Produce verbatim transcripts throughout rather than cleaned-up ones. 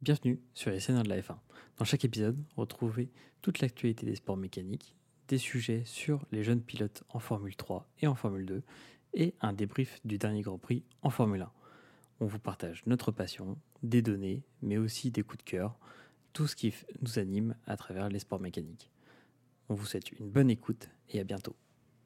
Bienvenue sur les Seigneurs de la F un. Dans chaque épisode, retrouvez toute l'actualité des sports mécaniques, des sujets sur les jeunes pilotes en Formule trois et en Formule deux, et un débrief du dernier Grand Prix en Formule un. On vous partage notre passion, des données, mais aussi des coups de cœur, tout ce qui f- nous anime à travers les sports mécaniques. On vous souhaite une bonne écoute et à bientôt.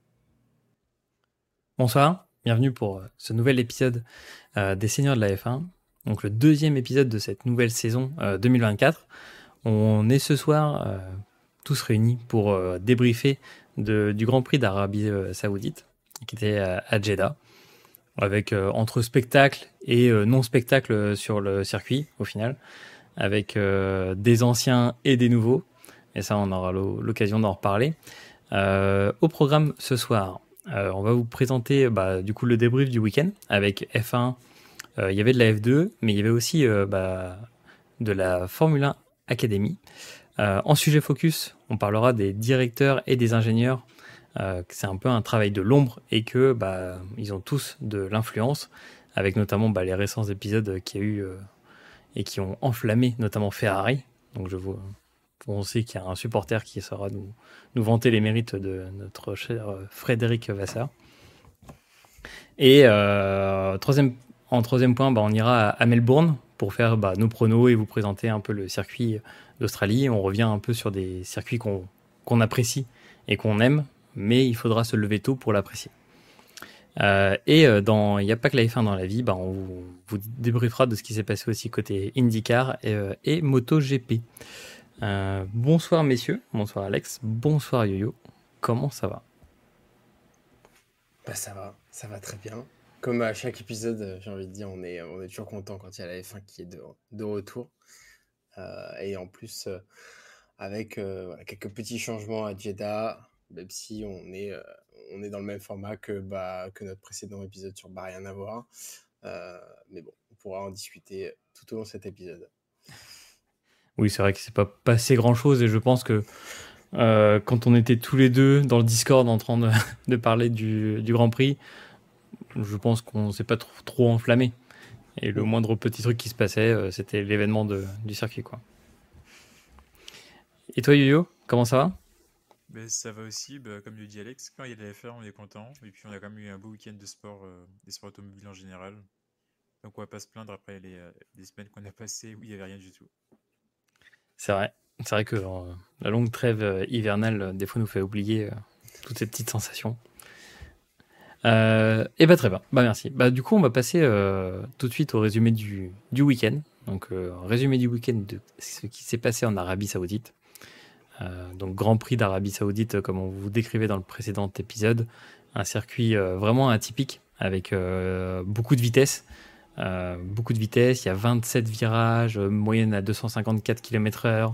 Bonsoir, bienvenue pour euh, ce nouvel épisode euh, des Seigneurs de la F un. Donc le deuxième épisode de cette nouvelle saison euh, deux mille vingt-quatre. On est ce soir euh, tous réunis pour euh, débriefer de, du Grand Prix d'Arabie euh, Saoudite qui était à, à Jeddah, avec euh, entre spectacle et euh, non spectacle sur le circuit au final, avec euh, des anciens et des nouveaux. Et ça, on aura l'o- l'occasion d'en reparler. Euh, au programme ce soir, euh, on va vous présenter bah, du coup le débrief du week-end avec F un. Euh, il y avait de la F deux, mais il y avait aussi euh, bah, de la Formule un Academy. Euh, en sujet focus, on parlera des directeurs et des ingénieurs. Euh, que c'est un peu un travail de l'ombre et que bah, ils ont tous de l'influence, avec notamment bah, les récents épisodes qu'il y a eu euh, et qui ont enflammé notamment Ferrari. Donc je vous, on sait qu'il y a un supporter qui saura nous, nous vanter les mérites de notre cher Frédéric Vasseur. Et euh, troisième, en troisième point, bah, on ira à Melbourne pour faire bah, nos pronos et vous présenter un peu le circuit d'Australie. On revient un peu sur des circuits qu'on, qu'on apprécie et qu'on aime, mais il faudra se lever tôt pour l'apprécier. Euh, et euh, dans il n'y a pas que la F un dans la vie, bah, on vous, vous débriefera de ce qui s'est passé aussi côté IndyCar et, euh, et MotoGP. Euh, bonsoir messieurs, bonsoir Alex, bonsoir Yo-Yo, comment ça va? Bah ça va, ça va très bien. Comme à chaque épisode, euh, j'ai envie de dire, on est, on est toujours content quand il y a la F un qui est de, de retour. Euh, et en plus, euh, avec euh, voilà, quelques petits changements à Jeddah, même si on est, euh, on est dans le même format que, bah, que notre précédent épisode sur Bah rien à voir. Euh, mais bon, on pourra en discuter tout au long de cet épisode. Oui, c'est vrai que c'est pas passé grand chose et je pense que euh, quand on était tous les deux dans le Discord en train de, de parler du, du Grand Prix, je pense qu'on s'est pas trop, trop enflammé. Et le Mm. moindre petit truc qui se passait, euh, c'était l'événement de, du circuit, quoi. Et toi, Yo-Yo, comment ça va? Ben, ça va aussi, bah, comme le dit Alex, quand il y a de la F un, on est content. Et puis on a quand même eu un beau week-end de sport, euh, des sports automobiles en général. Donc on va pas se plaindre après les, euh, les semaines qu'on a passées où il n'y avait rien du tout. C'est vrai. C'est vrai que euh, la longue trêve euh, hivernale, euh, des fois, nous fait oublier euh, toutes ces petites sensations. Euh, et bah très bien, bah merci. Bah du coup, on va passer euh, tout de suite au résumé du, du week-end. Donc, euh, résumé du week-end de ce qui s'est passé en Arabie Saoudite. Euh, donc, Grand Prix d'Arabie Saoudite, euh, comme on vous décrivait dans le précédent épisode. Un circuit euh, vraiment atypique, avec euh, beaucoup de vitesse. Euh, beaucoup de vitesse, il y a vingt-sept virages, euh, moyenne à deux cent cinquante-quatre kilomètres heure.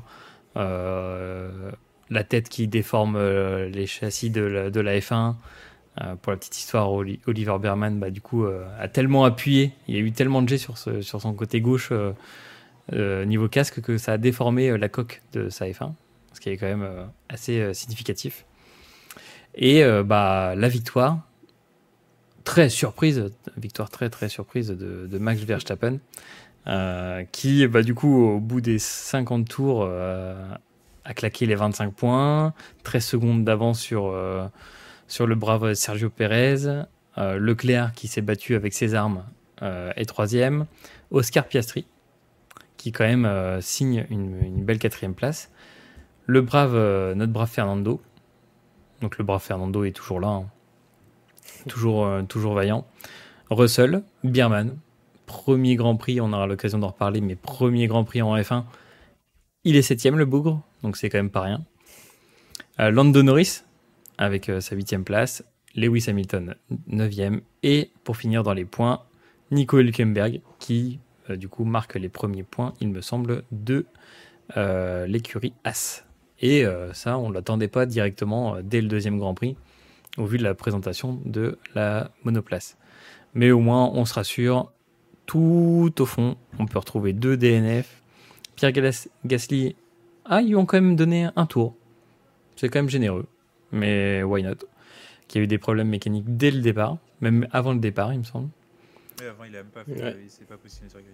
Euh, la tête qui déforme euh, les châssis de la, de la F un. Euh, pour la petite histoire, Oli- Oliver Berman, bah, du coup, euh, a tellement appuyé, il y a eu tellement de jets sur, ce- sur son côté gauche euh, euh, niveau casque que ça a déformé euh, la coque de sa F un, ce qui est quand même euh, assez euh, significatif. Et euh, bah, la victoire, très surprise, victoire très très surprise de, de Max Verstappen, euh, qui, bah, du coup, au bout des cinquante tours, euh, a claqué les vingt-cinq points, treize secondes d'avance sur, euh, sur le brave Sergio Pérez. Euh, Leclerc qui s'est battu avec ses armes euh, est troisième. Oscar Piastri qui quand même euh, signe une, une belle quatrième place. Le brave, euh, notre brave Fernando. Donc le brave Fernando est toujours là, hein. toujours, euh, toujours vaillant. Russell, Bierman, premier Grand Prix, on aura l'occasion d'en reparler, mais premier Grand Prix en F un. Il est septième le bougre, donc c'est quand même pas rien. Euh, Lando Norris avec euh, sa huitième place. Lewis Hamilton, neuvième. Et pour finir dans les points, Nico Hülkenberg, qui euh, du coup marque les premiers points, il me semble, de euh, l'écurie As. Et euh, ça, on ne l'attendait pas directement euh, dès le deuxième Grand Prix, au vu de la présentation de la monoplace. Mais au moins, on se rassure, tout au fond, on peut retrouver deux D N F. Pierre Gas- Gasly, ah, ils lui ont quand même donné un tour. C'est quand même généreux, mais why not? Qui a eu des problèmes mécaniques dès le départ, même avant le départ, il me semble. Mais avant, il a même pas fait, Ouais. euh, il s'est pas positionné sur la grille.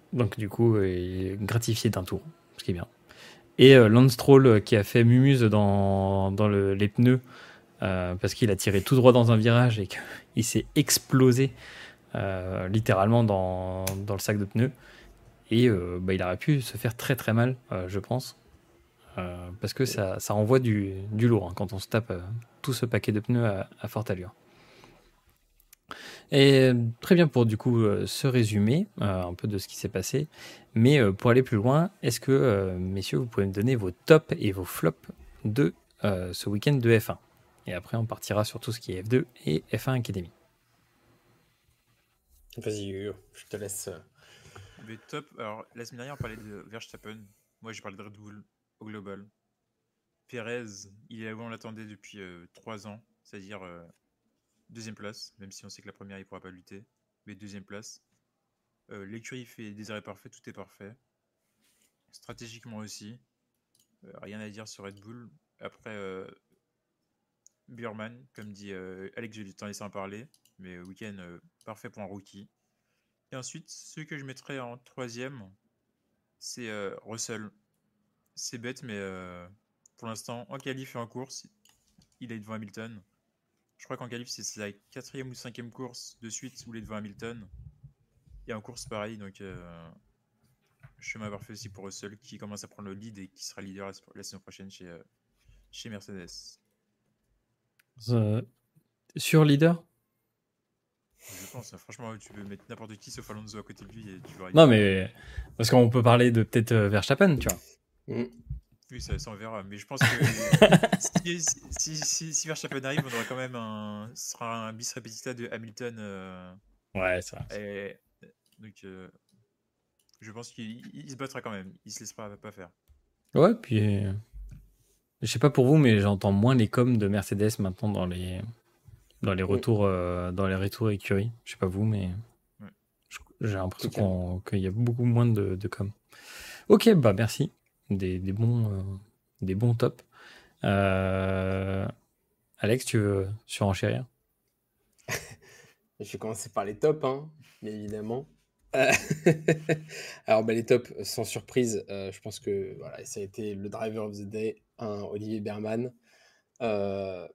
Donc du coup, euh, il est gratifié d'un tour, ce qui est bien. Et euh, Lance Stroll euh, qui a fait mumuse dans, dans le- les pneus euh, parce qu'il a tiré tout droit dans un virage et qu'il s'est explosé euh, littéralement dans, dans le sac de pneus. Et euh, bah, il aurait pu se faire très très mal, euh, je pense. Euh, parce que ça, ça envoie du, du lourd hein, quand on se tape euh, tout ce paquet de pneus à, à forte allure. Et euh, très bien pour du coup euh, ce résumé euh, un peu de ce qui s'est passé. Mais euh, pour aller plus loin, est-ce que, euh, messieurs, vous pouvez me donner vos tops et vos flops de euh, ce week-end de F un? Et après, on partira sur tout ce qui est F deux et F un Academy. Vas-y, Hugo, je te laisse. euh, Mais top. Alors, la semaine dernière, on parlait de Verstappen. Moi, j'ai parlé de Red Bull au global. Perez, il est là où on l'attendait depuis euh, trois ans, c'est-à-dire euh, deuxième place, même si on sait que la première, il ne pourra pas lutter. Mais deuxième place. Euh, L'écurie fait des arrêts parfaits, tout est parfait. Stratégiquement aussi. Euh, rien à dire sur Red Bull. Après, euh, Burman, comme dit euh, Alex, je vais t'en laisser en parler. Mais week-end euh, parfait pour un rookie. Et ensuite, ceux que je mettrais en troisième, c'est euh, Russell. C'est bête, mais euh, pour l'instant, en qualif et en course, il est devant Hamilton. Je crois qu'en qualif, c'est sa quatrième ou cinquième course de suite où il est devant Hamilton. Et en course, pareil. Donc, euh, chemin parfait aussi pour Russell qui commence à prendre le lead et qui sera leader la, la saison prochaine chez, euh, chez Mercedes. Euh, sur leader? Je pense, hein, franchement, tu peux mettre n'importe qui sauf Alonso à côté de lui et tu vas Non, mais parce qu'on peut parler de peut-être euh, Verstappen, tu vois. mm. Oui, ça, ça on verra. Mais je pense que si, si, si, si Verstappen arrive, on aura quand même un. Ce sera un bis repetita de Hamilton. euh, Ouais, c'est vrai. et, donc, euh, je pense qu'il il se battra quand même. Il se laissera pas faire. Ouais, puis euh, je sais pas pour vous, mais j'entends moins les coms de Mercedes maintenant dans les dans les Mm. retours euh, dans les retours écurie. Je sais pas vous, mais Ouais. je- j'ai l'impression Totalement. qu'on- qu'il y a beaucoup moins de, de coms. Ok, bah merci. Des, des bons euh, des bons tops. Euh, Alex, tu veux surenchérir? Je vais commencer par les tops, hein, bien évidemment. Euh, Alors, bah, les tops, sans surprise, euh, je pense que voilà, ça a été le driver of the day, un Olivier Berman. Euh,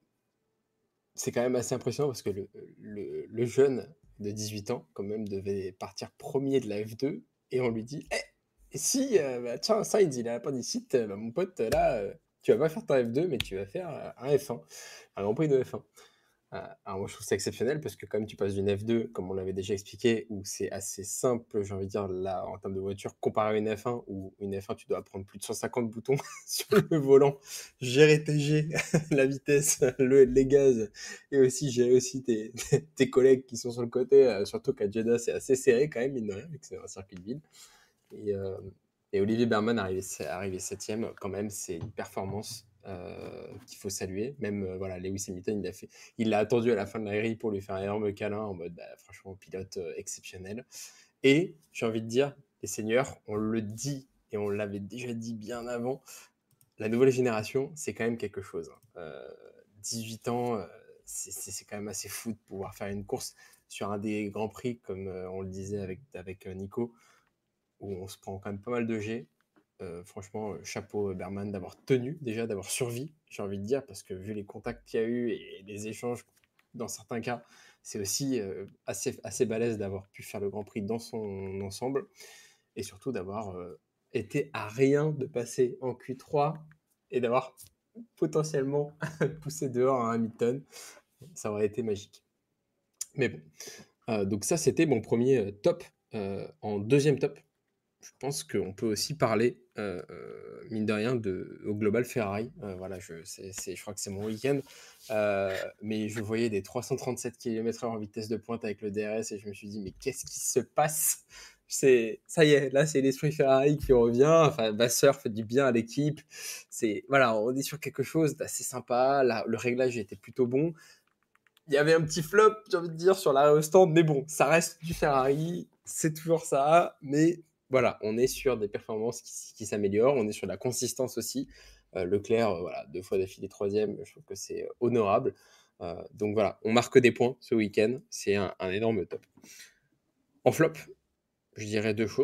c'est quand même assez impressionnant parce que le, le- le jeune de dix-huit ans, quand même, devait partir premier de la F deux et on lui dit Eh, et si, euh, bah, tiens, Sainz, il a l'appendicite, euh, bah, mon pote, là, euh, tu vas pas faire ta F deux, mais tu vas faire euh, un F un, un Grand Prix de F un. Euh, alors moi, je trouve ça exceptionnel parce que comme tu passes d'une F deux, comme on l'avait déjà expliqué, où c'est assez simple, j'ai envie de dire, là, en termes de voiture, comparé à une F un, où une F un, tu dois prendre plus de cent cinquante boutons sur le volant, gérer tes G, la vitesse, le, les gaz, et aussi gérer aussi tes, tes collègues qui sont sur le côté, euh, surtout qu'à Jeddah, c'est assez serré quand même, mine de rien, vu que c'est un circuit de ville. Et, euh, et Olivier Berman arrivé, arrivé septième, quand même, c'est une performance euh, qu'il faut saluer. Même euh, voilà, Lewis Hamilton, il a fait, il l'a attendu à la fin de la grille pour lui faire un énorme câlin en mode, bah, franchement, pilote euh, exceptionnel. Et j'ai envie de dire, les seigneurs, on le dit et on l'avait déjà dit bien avant, la nouvelle génération, c'est quand même quelque chose. Euh, dix-huit ans, euh, c'est, c'est, c'est quand même assez fou de pouvoir faire une course sur un des grands prix, comme euh, on le disait avec, avec euh, Nico, où on se prend quand même pas mal de G. Euh, franchement, euh, chapeau Berman d'avoir tenu, déjà d'avoir survécu, j'ai envie de dire, parce que vu les contacts qu'il y a eu et les échanges, dans certains cas, c'est aussi euh, assez, assez balèze d'avoir pu faire le Grand Prix dans son ensemble, et surtout d'avoir euh, été à rien de passer en Q trois et d'avoir potentiellement poussé dehors un Hamilton. Ça aurait été magique. Mais bon, euh, donc ça, c'était mon premier euh, top. Euh, en deuxième top, je pense qu'on peut aussi parler, euh, euh, mine de rien, de, au Global Ferrari. Euh, voilà, je, c'est, c'est, je crois que c'est mon week-end. Euh, mais je voyais des trois cent trente-sept kilomètres heure en vitesse de pointe avec le D R S et je me suis dit, mais qu'est-ce qui se passe? C'est, ça y est, là, c'est l'esprit Ferrari qui revient. Enfin, Vasseur fait du bien à l'équipe. C'est, voilà, on est sur quelque chose d'assez sympa. Là, le réglage était plutôt bon. Il y avait un petit flop, j'ai envie de dire, sur l'arrêt au stand, mais bon, ça reste du Ferrari, c'est toujours ça, mais voilà, on est sur des performances qui, qui s'améliorent, on est sur de la consistance aussi. Euh, Leclerc, euh, voilà, deux fois d'affilée troisième, je trouve que c'est euh, honorable. Euh, donc voilà, on marque des points ce week-end, c'est un, un énorme top. En flop, je dirais deux choses.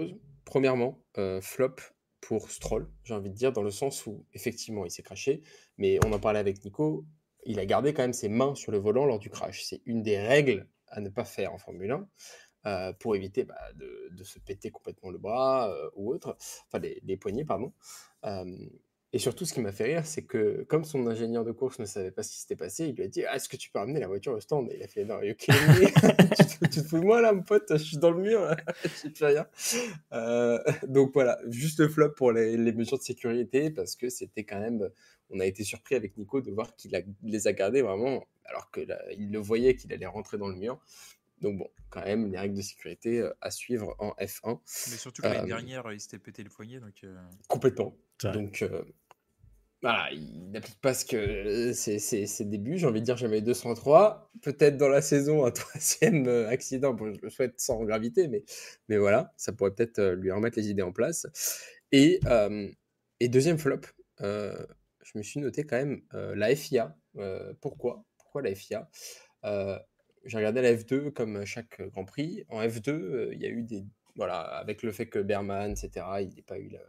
premièrement, euh, flop pour Stroll, j'ai envie de dire, dans le sens où, effectivement, il s'est crashé, mais on en parlait avec Nico, il a gardé quand même ses mains sur le volant lors du crash. C'est une des règles à ne pas faire en Formule un, euh, pour éviter bah, de, de se péter complètement le bras euh, ou autre, enfin les, les poignets, pardon. Euh, et surtout, ce qui m'a fait rire, c'est que comme son ingénieur de course ne savait pas ce qui s'était passé, il lui a dit ah, est-ce que tu peux ramener la voiture au stand? Et il a fait non, you kidding me? tu, te, tu te fous de moi là, mon pote, je suis dans le mur, là. Je sais plus rien. Euh, donc voilà, juste le flop pour les, les mesures de sécurité, parce que c'était quand même. On a été surpris avec Nico de voir qu'il a, les a gardés vraiment, alors qu'il le voyait qu'il allait rentrer dans le mur. Donc bon, quand même, les règles de sécurité euh, à suivre en F un. Mais surtout que l'année Euh, dernière, il s'était pété le poignet, donc... euh, Complètement. C'est vrai. Donc euh, voilà, il n'applique pas ce que euh, c'est ses, ses débuts. J'ai envie de dire, j'avais deux cent trois. Peut-être dans la saison, un troisième euh, accident. Bon, je le souhaite sans gravité, mais, mais voilà, ça pourrait peut-être euh, lui remettre les idées en place. Et, euh, et deuxième flop, euh, je me suis noté quand même euh, la F I A. Euh, pourquoi Pourquoi la F I A Euh, J'ai regardé la F deux comme chaque Grand Prix. En F deux, euh, il y a eu des... Voilà, avec le fait que Berman, et cetera, il n'est pas eu la...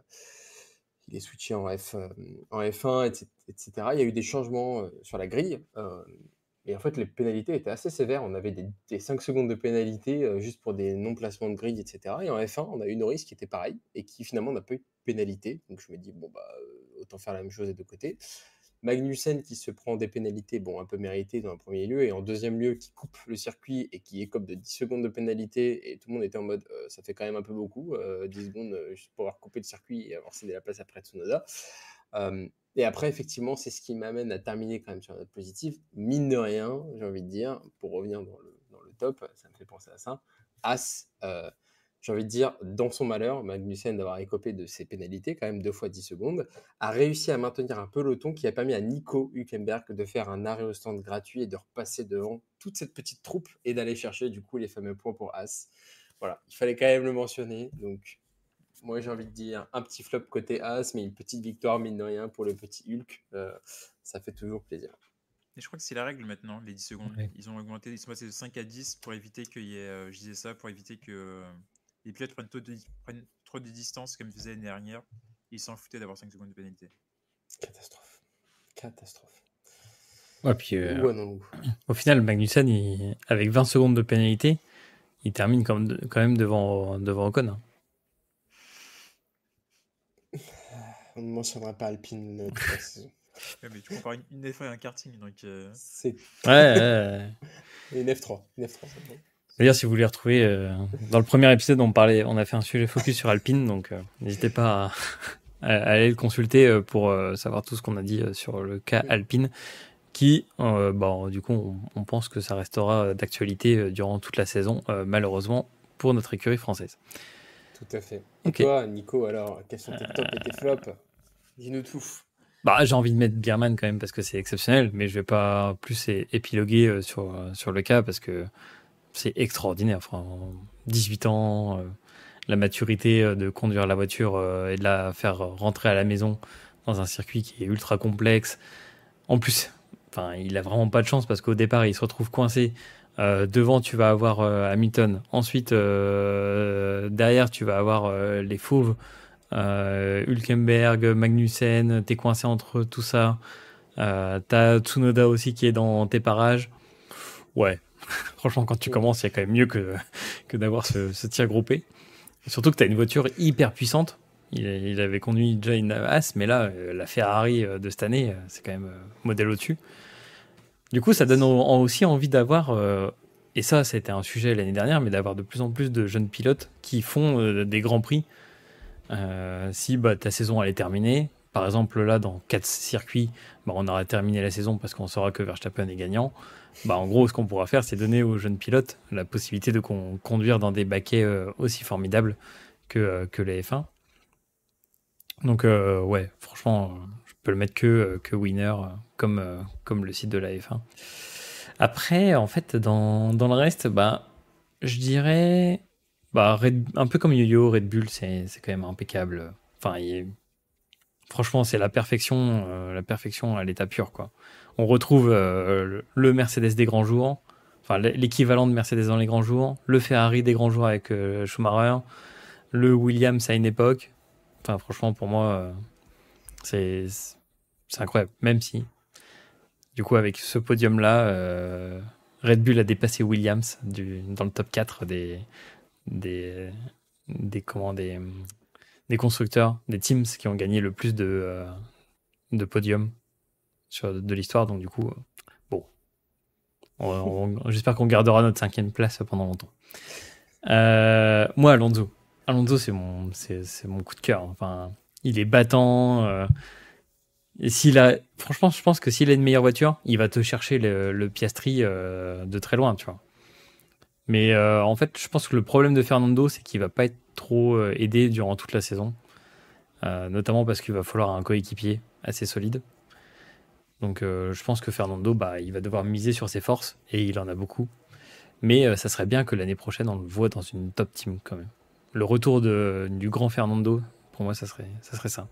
Il est switché en, F, euh, en F un, et cetera. Il y a eu des changements euh, sur la grille. Euh, et en fait, les pénalités étaient assez sévères. On avait des, des cinq secondes de pénalité euh, juste pour des non-placements de grille, et cetera. Et en F un, on a eu Norris qui était pareil et qui finalement n'a pas eu de pénalité. Donc je me dis, bon, bah, euh, autant faire la même chose des deux côtés. Magnussen qui se prend des pénalités, bon, un peu méritées dans un premier lieu, et en deuxième lieu qui coupe le circuit et qui écope de dix secondes de pénalité, et tout le monde était en mode euh, ça fait quand même un peu beaucoup, euh, dix secondes euh, juste pour avoir coupé le circuit et avoir cédé la place après Tsunoda. Euh, et après, effectivement, c'est ce qui m'amène à terminer quand même sur une note positive. Mine de rien, j'ai envie de dire, pour revenir dans le, dans le top, ça me fait penser à ça. As, euh, j'ai envie de dire, dans son malheur, Magnussen d'avoir écopé de ses pénalités, quand même deux fois dix secondes, a réussi à maintenir un peloton qui a permis à Nico Hülkenberg de faire un arrêt au stand gratuit et de repasser devant toute cette petite troupe et d'aller chercher du coup les fameux points pour As. Voilà, il fallait quand même le mentionner. Donc, moi j'ai envie de dire un petit flop côté As, mais une petite victoire mine de rien pour le petit Hulk. Euh, ça fait toujours plaisir. Et je crois que c'est la règle maintenant, les dix secondes. Ouais. Ils ont augmenté, ils sont passés de cinq à dix pour éviter qu'il y ait, euh, je disais ça, pour éviter que euh, les pilotes prennent trop de, prennent trop de distance comme ils faisaient l'année dernière. Ils s'en foutaient d'avoir cinq secondes de pénalité. Catastrophe. Catastrophe. Ouais, puis euh, Ou un non. au final, Magnussen, il, avec vingt secondes de pénalité, il termine quand même, quand même devant, devant Ocon. Hein. On ne mentionnera pas Alpine euh, toute la saison. Ouais, mais tu compares une, une F un et un karting, donc... euh, C'est Ouais, ouais, ouais. une F trois. Une F trois, c'est bon. D'ailleurs, si vous voulez retrouver, euh, dans le premier épisode, on parlait, on a fait un sujet focus sur Alpine, donc euh, n'hésitez pas à, à aller le consulter euh, pour euh, savoir tout ce qu'on a dit euh, sur le cas Alpine, qui, euh, bon, du coup, on, on pense que ça restera d'actualité euh, durant toute la saison, euh, malheureusement, pour notre écurie française. Tout à fait. Et Ok. toi, Nico, alors, quels sont tes tops et tes flops? Dis-nous tout. Bah, j'ai envie de mettre Bierman quand même parce que c'est exceptionnel, mais je vais pas plus é- épiloguer euh, sur, euh, sur le cas parce que c'est extraordinaire. Enfin, dix-huit ans, euh, la maturité euh, de conduire la voiture euh, et de la faire rentrer à la maison dans un circuit qui est ultra complexe. En plus, enfin, il a vraiment pas de chance parce qu'au départ, il se retrouve coincé. Euh, devant, tu vas avoir euh, Hamilton. Ensuite, euh, derrière, tu vas avoir euh, les fauves. Euh, Hülkenberg, Magnussen, t'es coincé entre tout ça. Euh, t'as Tsunoda aussi qui est dans tes parages. Ouais, franchement, quand tu commences, il y a quand même mieux que, que d'avoir ce, ce tir groupé. Et surtout que t'as une voiture hyper puissante. Il, il avait conduit déjà une As, mais là, euh, la Ferrari euh, de cette année, euh, c'est quand même euh, modèle au-dessus. Du coup, ça donne au- en- aussi envie d'avoir, euh, et ça, c'était un sujet l'année dernière, mais d'avoir de plus en plus de jeunes pilotes qui font euh, des grands prix. Euh, si bah, ta saison elle est terminée, par exemple là dans quatre circuits, bah, on aura terminé la saison parce qu'on saura que Verstappen est gagnant. Bah, en gros, ce qu'on pourra faire, c'est donner aux jeunes pilotes la possibilité de con- conduire dans des baquets euh, aussi formidables que, euh, que les F un. Donc euh, ouais, franchement, euh, je peux le mettre que, euh, que winner, euh, comme, euh, comme le site de la F un. Après, en fait, dans, dans le reste, bah, je dirais... Bah, Red- un peu comme Yo-Yo, Red Bull, c'est c'est quand même impeccable. Enfin, il est- franchement, c'est la perfection, euh, la perfection à l'état pur, quoi. On retrouve euh, le, le Mercedes des grands jours, enfin l- l'équivalent de Mercedes dans les grands jours, le Ferrari des grands jours avec euh, Schumacher, le Williams à une époque. Enfin, franchement, pour moi, euh, c'est, c'est incroyable. Même si, du coup, avec ce podium-là, euh, Red Bull a dépassé Williams du, dans le top quatre des, des, des, comment, des, des constructeurs, des teams qui ont gagné le plus de, euh, de podiums sur, de l'histoire. Donc, du coup, euh, bon, on, on, j'espère qu'on gardera notre cinquième place pendant longtemps. Euh, moi, Alonso. Alonso, c'est mon, c'est, c'est mon coup de cœur. Enfin, il est battant. Euh, et s'il a, franchement, je pense que s'il a une meilleure voiture, il va te chercher le, le Piastri euh, de très loin, tu vois. Mais euh, en fait, je pense que le problème de Fernando, c'est qu'il va pas être trop euh, aidé durant toute la saison, euh, notamment parce qu'il va falloir un coéquipier assez solide. Donc, euh, je pense que Fernando, bah, il va devoir miser sur ses forces et il en a beaucoup. Mais euh, ça serait bien que l'année prochaine, on le voit dans une top team quand même. Le retour de, du grand Fernando, pour moi, ça serait ça. Serait ça.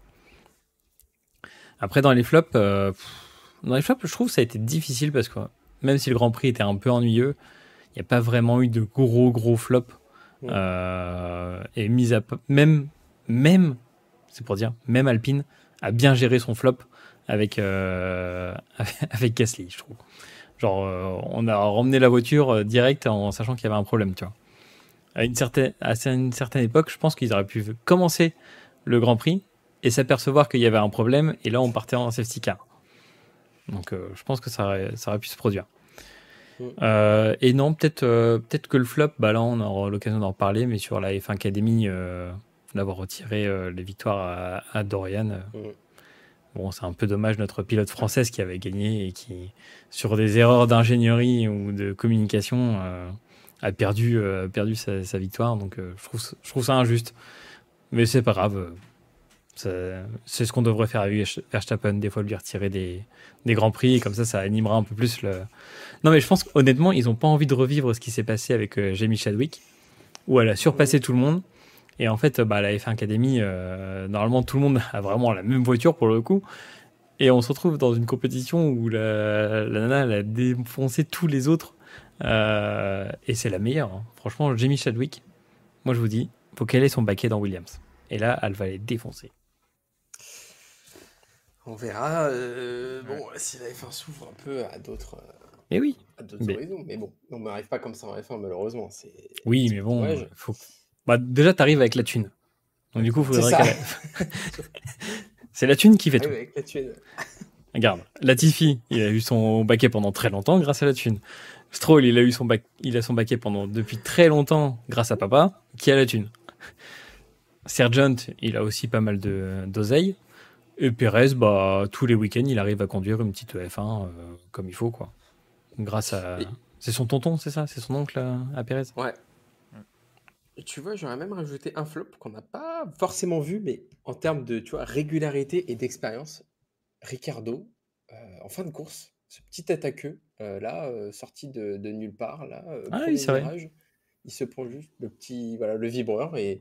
Après, dans les flops, euh, dans les flops, je trouve que ça a été difficile parce que même si le Grand Prix était un peu ennuyeux, il n'y a pas vraiment eu de gros, gros flops. Ouais. Euh, et mise à même, même, c'est pour dire, même Alpine a bien géré son flop avec, euh, avec Gasly, je trouve. Genre, euh, on a ramené la voiture direct en sachant qu'il y avait un problème, tu vois. À une certaine, à une certaine époque, je pense qu'ils auraient pu commencer le Grand Prix et s'apercevoir qu'il y avait un problème, et là, on partait en safety car. Donc, euh, je pense que ça aurait, ça aurait pu se produire. Mmh. Euh, et non, peut-être, euh, peut-être que le flop, bah là, on aura l'occasion d'en reparler, mais sur la F un Academy, euh, d'avoir retiré euh, les victoires à, à Dorian. Euh, mmh. Bon, c'est un peu dommage, notre pilote française qui avait gagné et qui, sur des erreurs d'ingénierie ou de communication, euh, a perdu, euh, perdu sa, sa victoire. Donc, euh, je, trouve, je trouve ça injuste. Mais c'est pas grave. Ça, c'est ce qu'on devrait faire avec Verstappen, des fois lui retirer des, des grands prix. Et comme ça, ça animera un peu plus le... Non, mais je pense qu'honnêtement, ils n'ont pas envie de revivre ce qui s'est passé avec euh, Jamie Chadwick, où elle a surpassé tout le monde. Et en fait, bah, la F un Academy, euh, normalement, tout le monde a vraiment la même voiture pour le coup. Et on se retrouve dans une compétition où la, la nana, elle a défoncé tous les autres. Euh, et c'est la meilleure. Hein. Franchement, Jamie Chadwick, moi je vous dis, il faut qu'elle ait son baquet dans Williams. Et là, elle va les défoncer. On verra. Euh, bon, si la F un s'ouvre un peu à d'autres... Euh... Mais oui. À d'autres mais... horizons. Mais bon, on n'arrive pas comme ça en F un, malheureusement. C'est... Oui, c'est mais bon, il faut... Bah, déjà, tu arrives avec la thune. Donc, du coup, il faudrait qu'elle. C'est la thune qui fait tout. Oui, avec la thune. Regarde, Latifi, il a eu son baquet pendant très longtemps grâce à la thune. Stroll, il a eu son bac... il a son baquet pendant depuis très longtemps grâce à papa, qui a la thune. Sargent, il a aussi pas mal de d'oseille. Et Perez, bah, tous les week-ends, il arrive à conduire une petite F un euh, comme il faut, quoi. Grâce à. Et... C'est son tonton, c'est ça? C'est son oncle à, à Perez? Ouais. Et tu vois, j'aurais même rajouté un flop qu'on n'a pas forcément vu, mais en termes de tu vois, régularité et d'expérience, Ricciardo, euh, en fin de course, ce petit attaqueux, euh, là, euh, sorti de, de nulle part, là, euh, ah, premier oui, c'est virage, vrai. il se prend juste le petit, voilà, le vibreur et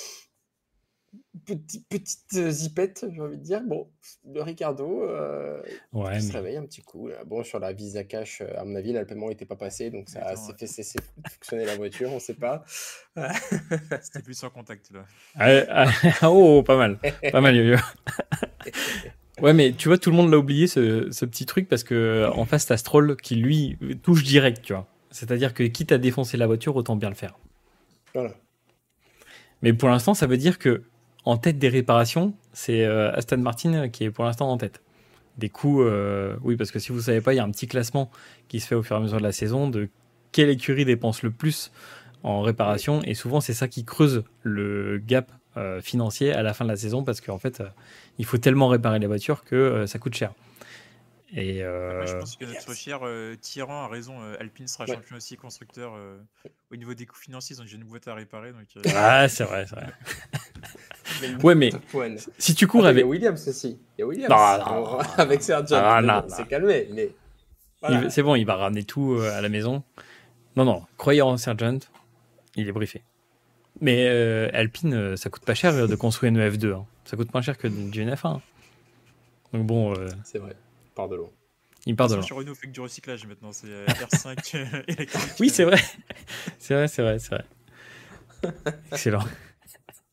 petit, petite zipette, j'ai envie de dire. Bon, le Ricciardo, euh, ouais, il mais... se réveille un petit coup. Là. Bon, sur la Visa Cash, à mon avis, là, le paiement n'était pas passé, donc ça s'est fait cesser de fonctionner la voiture, on ne sait pas. C'était plus sans contact, là. Ah, ah, oh, pas mal. Pas mal, yo-yo. Ouais, mais tu vois, tout le monde l'a oublié, ce, ce petit truc, parce que en face, t'as Stroll qui, lui, touche direct, tu vois. C'est-à-dire que quitte à défoncer la voiture, autant bien le faire. Voilà. Mais pour l'instant, ça veut dire que en tête des réparations, c'est euh, Aston Martin qui est pour l'instant en tête. Des coups, euh, oui, parce que si vous ne savez pas, il y a un petit classement qui se fait au fur et à mesure de la saison de quelle écurie dépense le plus en réparation. Et souvent, c'est ça qui creuse le gap euh, financier à la fin de la saison parce qu'en fait, euh, il faut tellement réparer les voitures que euh, ça coûte cher. Et euh... Moi, je pense que notre cher euh, Tyran a raison. Euh, Alpine sera ouais. champion aussi constructeur. Euh, au niveau des coûts financiers, ils ont déjà une boîte à réparer. Donc, euh... Ah, c'est vrai, c'est vrai. Ouais, mais si tu cours ah, avec. Il y a Williams aussi. Il y a Williams. Non, non, non. Avec Sergio. Ah, non, c'est calmé. Mais... Voilà. C'est bon, il va ramener tout à la maison. Non, non, croyez en Sergent. Il est briefé. Mais euh, Alpine, ça coûte pas cher de construire une F deux. Hein. Ça coûte moins cher que d'une F un. Hein. Donc bon. Euh... C'est vrai. Il part de loin. Il part de loin. Sur Renault, fait que du recyclage maintenant. C'est R cinq électrique. Oui, c'est vrai. C'est vrai, c'est vrai, c'est vrai. Excellent.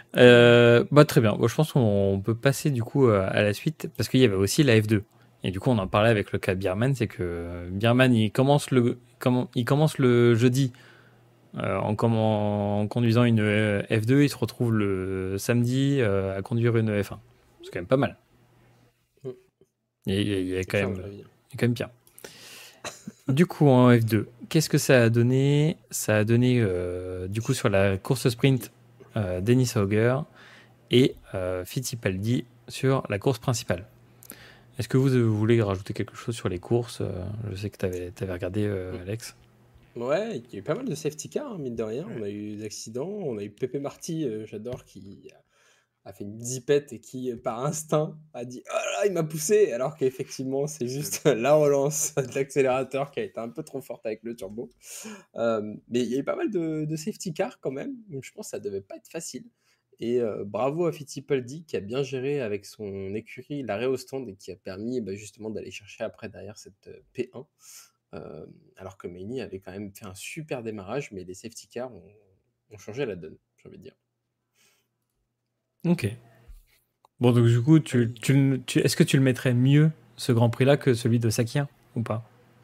Euh, bah, très bien. Bon, je pense qu'on peut passer du coup à à la suite parce qu'il y avait aussi la F deux. Et du coup, on en parlait avec le cas de Bierman, c'est que Bierman, il commence le, comment, il commence le jeudi euh, en, comment- en conduisant une euh, F deux, il se retrouve le samedi euh, à conduire une F un. C'est quand même pas mal. Mm. Il y a, il y a- il y a C'est quand clair, même, dans la vie. il y a quand même bien. Du coup, en F deux, qu'est-ce que ça a donné? Ça a donné, euh, du coup, sur la course sprint, euh, Dennis Hauger et euh, Fittipaldi sur la course principale. Est-ce que vous, euh, voulez rajouter quelque chose sur les courses? Euh, Je sais que tu avais regardé, euh, Alex. Ouais, il y a eu pas mal de safety cars, hein, mine de rien. On Ouais. a eu des accidents. On a eu Pepe Marty, euh, j'adore, qui a fait une zipette et qui, euh, par instinct, a dit « Ah là, il m'a poussé !» Alors qu'effectivement, c'est juste la relance de l'accélérateur qui a été un peu trop forte avec le turbo. Euh, mais il y a eu pas mal de, de safety cars quand même. Donc je pense que ça devait pas être facile. Et euh, bravo à Fittipaldi qui a bien géré avec son écurie l'arrêt au stand et qui a permis bah, justement d'aller chercher après derrière cette euh, P un. Euh, alors que Maini avait quand même fait un super démarrage, mais les safety cars ont, ont changé la donne, j'ai envie de dire. Ok. Bon, donc du coup, Ah tu, oui. tu, le- tu- est-ce que tu le mettrais mieux, ce Grand Prix-là, que celui de Sakir, ou pas?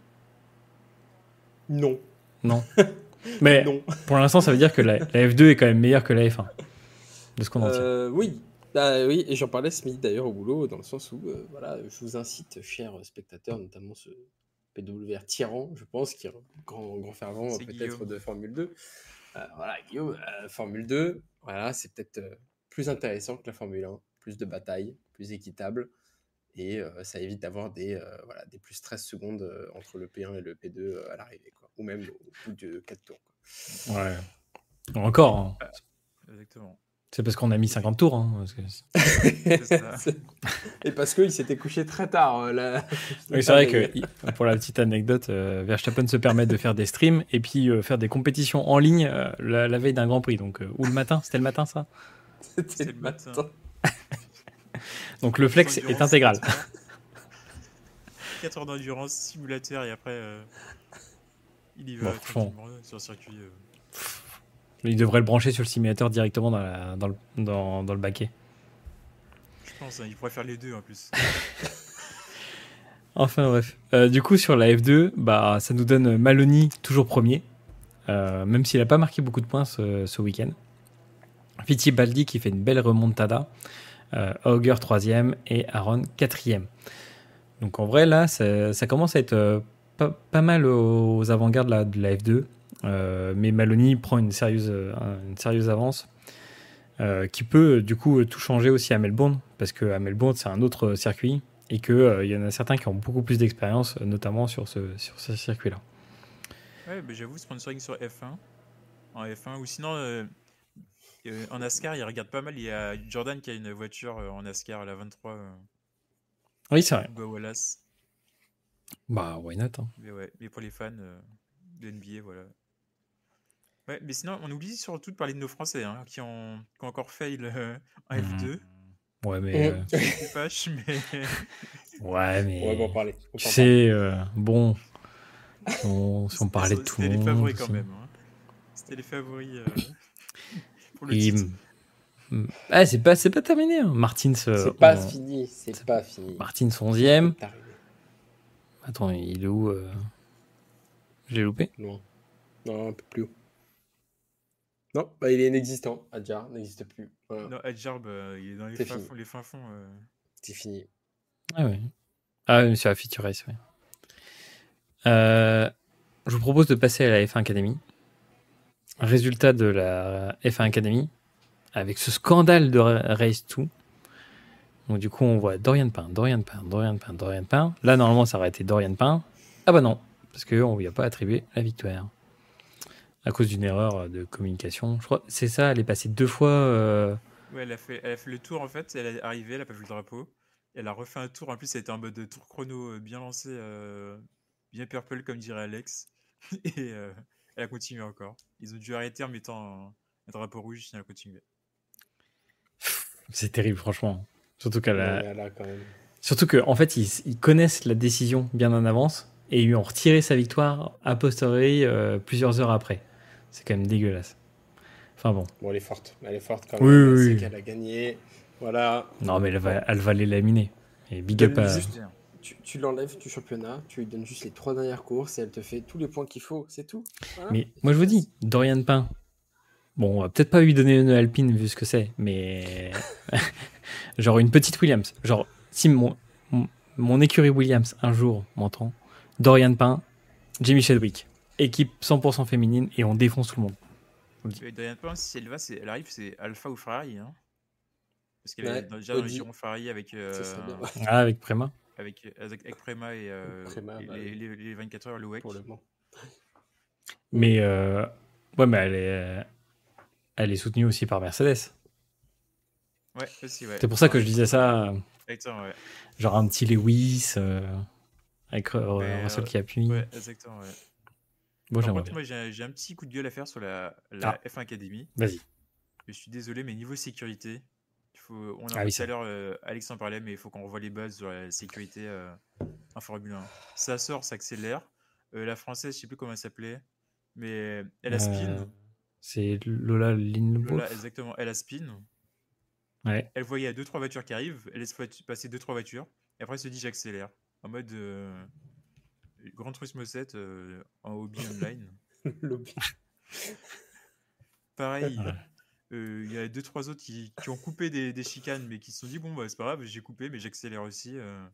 Non. Non. Mais Non. pour l'instant, ça veut dire que la, la F deux est quand même meilleure que la F un, de ce qu'on en tient. Euh, oui. Bah, oui, et j'en parlais ce midi d'ailleurs au boulot, dans le sens où euh, voilà, je vous incite, chers spectateurs, notamment ce P W R tyran, je pense, qui est un grand, grand fervent euh, C'est peut-être Guillaume. de Formule deux. Euh, voilà, Guillaume, euh, Formule deux, voilà, c'est peut-être euh, plus intéressant que la Formule un, plus de bataille, plus équitable, et euh, ça évite d'avoir des, euh, voilà, des plus treize secondes euh, entre le P un et le P deux euh, à l'arrivée, quoi. Ou même au bout de quatre tours, quoi. Ouais. Encore, hein. Ah, exactement. C'est parce qu'on a mis cinquante tours. Hein, parce que C'est ça. C'est- Et parce qu'il s'était couché très tard. euh, là. Oui, c'est vrai que, il- pour la petite anecdote, euh, Verstappen se permet de faire des streams et puis euh, faire des compétitions en ligne euh, la, la veille d'un Grand Prix. Donc, euh, ou le matin, c'était le matin ça. C'était C'est le le matin. matin. Donc le flex est intégral. quatre heures d'endurance, simulateur, et après, euh, il y Bon, va franchement. tranquillement sur le circuit. euh. Il devrait le brancher sur le simulateur directement dans, la- dans, le, dans, dans le baquet. Je pense, hein, il pourrait faire les deux en plus. Enfin bref. Euh, du coup, sur la F deux, bah, ça nous donne Maloney toujours premier, euh, même s'il n'a pas marqué beaucoup de points ce, ce week-end. Fittipaldi qui fait une belle remontada, euh, Auger troisième et Aaron quatrième. Donc en vrai, là, ça, ça commence à être euh, pas, pas mal aux avant-gardes de la, de la F deux. Euh, mais Maloney prend une sérieuse, euh, une sérieuse avance euh, qui peut du coup tout changer aussi à Melbourne, parce qu'à Melbourne, c'est un autre circuit et qu'il euh, y en a certains qui ont beaucoup plus d'expérience, notamment sur ce, sur ce circuit-là. Ouais, bah, j'avoue, sponsoring sur F un. En F un, ou sinon, euh, euh, en NASCAR, il regarde pas mal. Il y a Jordan qui a une voiture euh, en NASCAR à la vingt-trois, euh, Oui, c'est vrai. Bubba Wallace. Bah, why not, hein. Mais ouais, mais pour les fans euh, de N B A, voilà. Ouais, mais sinon, on oublie surtout de parler de nos Français, hein, qui, ont, qui ont encore fail euh, en F deux. Ouais, mais. euh, Je suis fâche, mais. ouais, mais. On va pas en parler. On Tu t'en sais, euh, bon. On, si on parlait de tout C'était le les monde. favoris quand aussi. même. Hein. C'était les favoris euh, pour le Et, titre. mm, ah, c'est pas, c'est pas terminé. Hein. Martins, euh, C'est pas on- fini, c'est pas fini. Martins onzième. C'est arrivé. Attends, il est où euh... Je l'ai loupé. Loin. Non, un peu plus haut. Non, bah, il est inexistant. Adjar n'existe plus. Voilà. Non, Adjarb, euh, il est dans les C'est fins fini. fonds. Les fins fonds euh. C'est fini. Ah oui. Ah oui, c'est la Feature Race, oui. Euh, je vous propose de passer à la F un Academy. Résultat de la F un Academy, avec ce scandale de Ra- Race deux. Donc du coup, on voit Dorian Pain, Dorian Pain, Dorian Pain, Dorian Pain. Là, normalement, ça aurait été Dorian Pain. Ah bah non, parce qu'on ne lui a pas attribué la victoire. À cause d'une erreur de communication. Je crois que c'est ça, elle est passée deux fois... euh, Ouais, elle a, fait, elle a fait le tour en fait. Elle est arrivée, elle a pas vu le drapeau. Elle a refait un tour. En plus, elle était en mode de tour chrono euh, bien lancé, euh, bien purple, comme dirait Alex. Et euh, elle a continué encore. Ils ont dû arrêter en mettant un, un drapeau rouge si elle a continué. C'est terrible, franchement. Surtout qu'elle a... Ouais, là, quand même. Surtout qu'en en fait, ils, ils connaissent la décision bien en avance et ils lui ont retiré sa victoire a posteriori euh, plusieurs heures après. C'est quand même dégueulasse. Enfin bon. Bon, elle est forte. Elle est forte quand Oui, même. oui, Elle sait oui. qu'elle a gagné. Voilà. Non, mais elle va, elle va les laminer. Et big up Donne-lui à... juste, tu, tu l'enlèves du championnat, tu lui donnes juste les trois dernières courses et elle te fait tous les points qu'il faut, c'est tout. Voilà. Mais moi, je vous dis, Dorian Pain. Bon, on va peut-être pas lui donner une Alpine vu ce que c'est, mais genre une petite Williams. Genre, si mon, mon, mon écurie Williams un jour m'entend, Dorian Pain, Jamie Chadwick, équipe cent pour cent féminine et on défonce tout le monde. Et Diane Pain, si elle va, c'est, elle arrive, c'est Alpha ou Ferrari. Hein. Parce qu'elle Ouais, est dans- déjà dans les Audi. girons Ferrari avec, euh, Ça serait bien. Ah, avec Prema. avec, avec, avec Prema et euh, Prema, et bah les, oui. les, les vingt-quatre heures, le W E C. Pour le moment. Mais euh, ouais, mais elle est, elle est soutenue aussi par Mercedes. Ouais, aussi, ouais. C'est pour ça que je disais ça, Exactement, ouais. genre un petit Lewis euh, avec euh, Mais, Russell euh, qui appuie. Ouais, exactement, ouais. Bon, Par j'aimerais contre, bien. moi, j'ai, j'ai un petit coup de gueule à faire sur la, la Ah. F un Academy. Vas-y. Je suis désolé, mais niveau sécurité, il faut, on a Ah oui, tout ça. à l'heure, euh, Alex en parlait, mais il faut qu'on revoie les bases sur la sécurité euh, en Formule un. Ça sort, ça accélère. Euh, la française, je sais plus comment elle s'appelait, mais elle a spin. Euh, c'est Lola Lindelof. Lola, exactement, elle a spin. Ouais. Elle voyait deux trois voitures qui arrivent, elle laisse voitu- passer deux trois voitures, et après elle se dit j'accélère. En mode euh, Grand Turismo sept euh, en hobby online. Lobby. Pareil, Ouais. euh, il y a deux trois autres qui, qui ont coupé des, des chicanes, mais qui se sont dit bon bah c'est pas grave, j'ai coupé, mais j'accélère aussi. euh.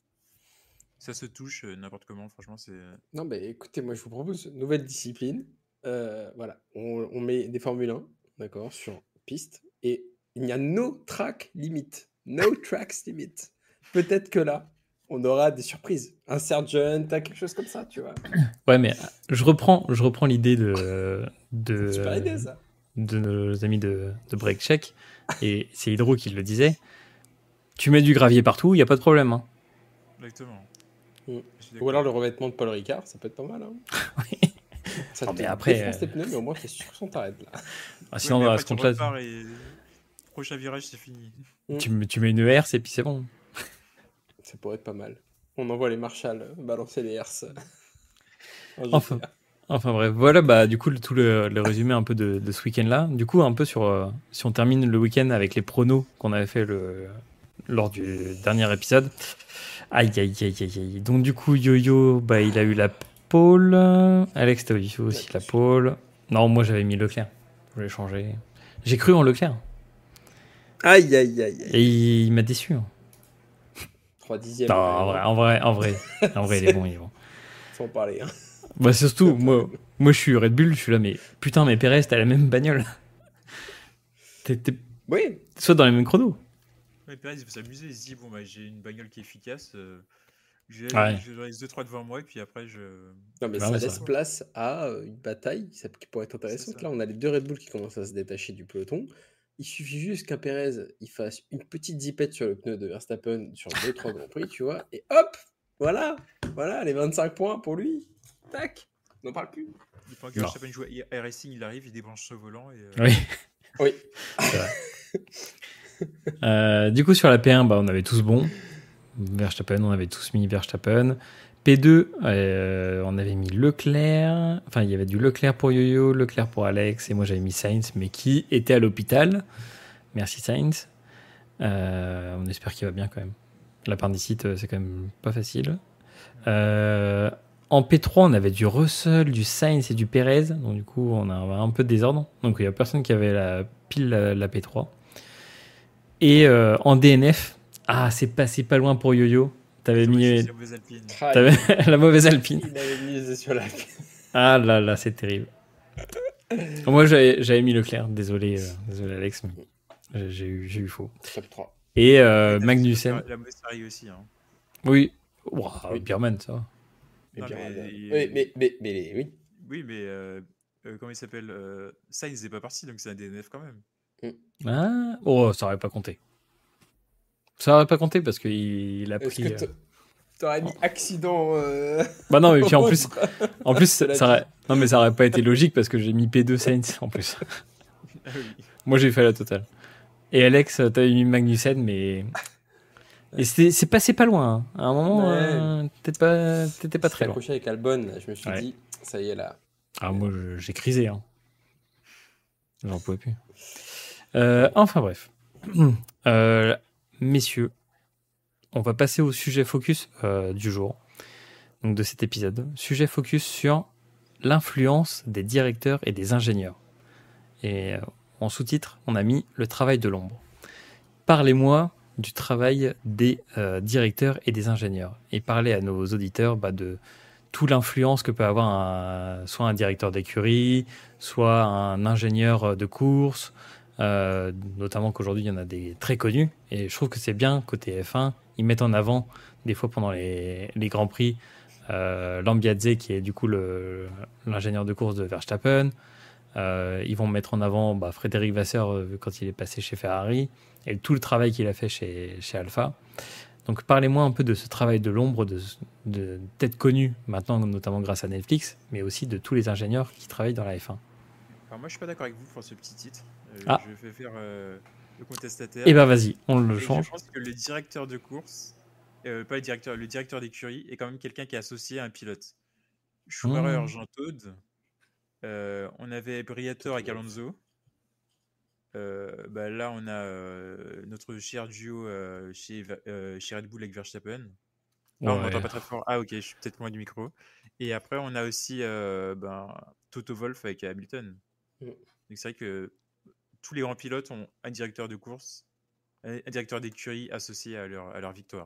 Ça se touche euh, n'importe comment, franchement c'est. Non, mais écoutez, moi je vous propose une nouvelle discipline. Euh, voilà, on, on met des Formule un, d'accord, sur piste, et il n'y a no track limit. No tracks limit. Peut-être que là, on aura des surprises. Un Sargent, quelque chose comme ça, tu vois. Ouais, mais je reprends, je reprends l'idée de, de, Super idée, ça. de nos amis de, de Break Check, et c'est Hydro qui le disait. Tu mets du gravier partout, il n'y a pas de problème. Hein. Exactement. Mm. Je suis Ou d'accord. alors le revêtement de Paul Ricard, ça peut être pas mal. Hein. Oui. Ça Non, te mais après, défonce euh, tes pneus, mais au moins t'es sûr qu'on t'arrête là. Ah, Ouais, sinon, mais à après, ce tu compte-là, repars et prochain virage c'est fini. tu, me- tu mets une herse et puis c'est bon. Ça pourrait être pas mal. On envoie les Marshall balancer les herses. en G T A. Enfin, enfin bref, voilà bah, du coup le, tout le, le résumé un peu de, de ce week-end-là. Du coup, un peu sur, euh, si on termine le week-end avec les pronos qu'on avait fait le, lors du dernier épisode. Aïe, aïe, aïe, aïe, aïe. Donc du coup, Yo-Yo, bah, il a eu la pole. Alex, t'as eu aussi la pole. Non, moi j'avais mis Leclerc. Je voulais changer. J'ai cru en Leclerc. Aïe, aïe, aïe, aïe. Et il, il m'a déçu. hein. trois dixièmes. Non, en vrai, en vrai, en vrai, en vrai, il est bon, il est bon. Faut en parler. Hein. Bah surtout, moi, moi je suis Red Bull, je suis là, mais putain, mais Pérez, t'as la même bagnole. T'es, t'es Oui, soit dans les mêmes chronos. Ouais, Perez il peut s'amuser, il se dit bon bah j'ai une bagnole qui est efficace, euh, je, Ouais. je laisse deux trois devant moi et puis après je. non, mais Ouais, ça ouais, laisse ça va. place à euh, une bataille ça- qui pourrait être intéressante. ça. Là, on a les deux Red Bull qui commencent à se détacher du peloton. Il suffit juste qu'un Pérez il fasse une petite zipette sur le pneu de Verstappen sur deux trois Grands Prix, tu vois, et hop, voilà, voilà, les vingt-cinq points pour lui. Tac, on n'en parle plus. Il prend que Non. Verstappen joue à iRacing, il arrive, il débranche ce volant et. euh, Oui. Oui. Euh, du coup, sur la P un, bah, on avait tous bon. Verstappen, on avait tous mis Verstappen. P deux, euh, on avait mis Leclerc. Enfin, il y avait du Leclerc pour Yo-Yo, Leclerc pour Alex, et moi j'avais mis Sainz, mais qui était à l'hôpital. Merci Sainz. Euh, on espère qu'il va bien quand même. L'appendicite, euh, c'est quand même pas facile. Euh, en P trois, on avait du Russell, du Sainz et du Perez. Donc du coup, on a un peu de désordre. Donc il n'y a personne qui avait la pile la, la P trois. Et euh, en D N F, ah, c'est passé pas loin pour Yo-Yo. T'avais ils ont mis choisi la mauvaise Alpine. Ah, t'avais il, la mauvaise Alpine. il avait misé sur la. Ah là là, c'est terrible. Moi, j'avais, j'avais mis Leclerc. Désolé, euh, désolé Alex, mais j'ai- j'ai eu, j'ai eu faux. Top trois. Et euh, La mauvaise- Magnussen. La mauvaise Ferrari aussi. Hein. Oui. Wow, Oui. Bierman, ça va. Et Non, bien, mais- bien. il- Oui, mais, mais, mais, les- oui. Oui, mais euh, euh, comment il s'appelle euh, Sainz n'est pas parti, donc c'est un D N F quand même. Ah, oh, ça aurait pas compté. Ça aurait pas compté parce qu'il il a Est-ce pris. que euh, t'a- t'aurais mis accident euh, Bah non, mais puis en plus, en plus, De la ça aurait... non mais ça aurait pas été logique parce que j'ai mis P deux Sainz en plus. Ah oui. Moi, j'ai fait la totale. Et Alex, t'as mis Magnussen, mais et c'est, c'est passé pas loin. hein. À un moment, Ouais. euh, t'étais pas, t'étais pas très loin. accroché avec Albon, là, je me suis Ouais. dit, ça y est là. Ah moi, je- j'ai crisé. Hein. J'en pouvais plus. Euh, enfin bref. Euh, messieurs, on va passer au sujet focus euh, du jour, donc de cet épisode. Sujet focus sur l'influence des directeurs et des ingénieurs. Et euh, en sous-titre, on a mis le travail de l'ombre. Parlez-moi du travail des euh, directeurs et des ingénieurs. Et parlez à nos auditeurs bah, de toute l'influence que peut avoir un, soit un directeur d'écurie, soit un ingénieur de course, euh, notamment qu'aujourd'hui il y en a des très connus. Et je trouve que c'est bien côté F un, ils mettent en avant des fois pendant les, les grands prix euh, Lambiadze qui est du coup le, l'ingénieur de course de Verstappen. Euh, ils vont mettre en avant bah, Frédéric Vasseur euh, quand il est passé chez Ferrari et tout le travail qu'il a fait chez, chez Alpha. Donc parlez-moi un peu de ce travail de l'ombre, de, de, d'être connu maintenant, notamment grâce à Netflix, mais aussi de tous les ingénieurs qui travaillent dans la F un. Alors moi, je suis pas d'accord avec vous pour ce petit titre. Euh, Ah. Je vais faire euh, le contestataire. Eh ben vas-y, on le Et change. je pense que le directeur de course, euh, pas le directeur, le directeur d'écurie est quand même quelqu'un qui est associé à un pilote. Schumacher, Mmh. Jean-Todt, euh, on avait Briatore et Alonso. Euh, bah là, on a euh, notre cher duo euh, chez, euh, chez Red Bull avec Verstappen. Ah, on Ouais. m'entend pas très fort. Ah, ok, je suis peut-être loin du micro. Et après, on a aussi euh, ben, Toto Wolff avec Hamilton. Mm. Donc, c'est vrai que tous les grands pilotes ont un directeur de course, un un directeur d'écurie associé à leur, à leur victoire.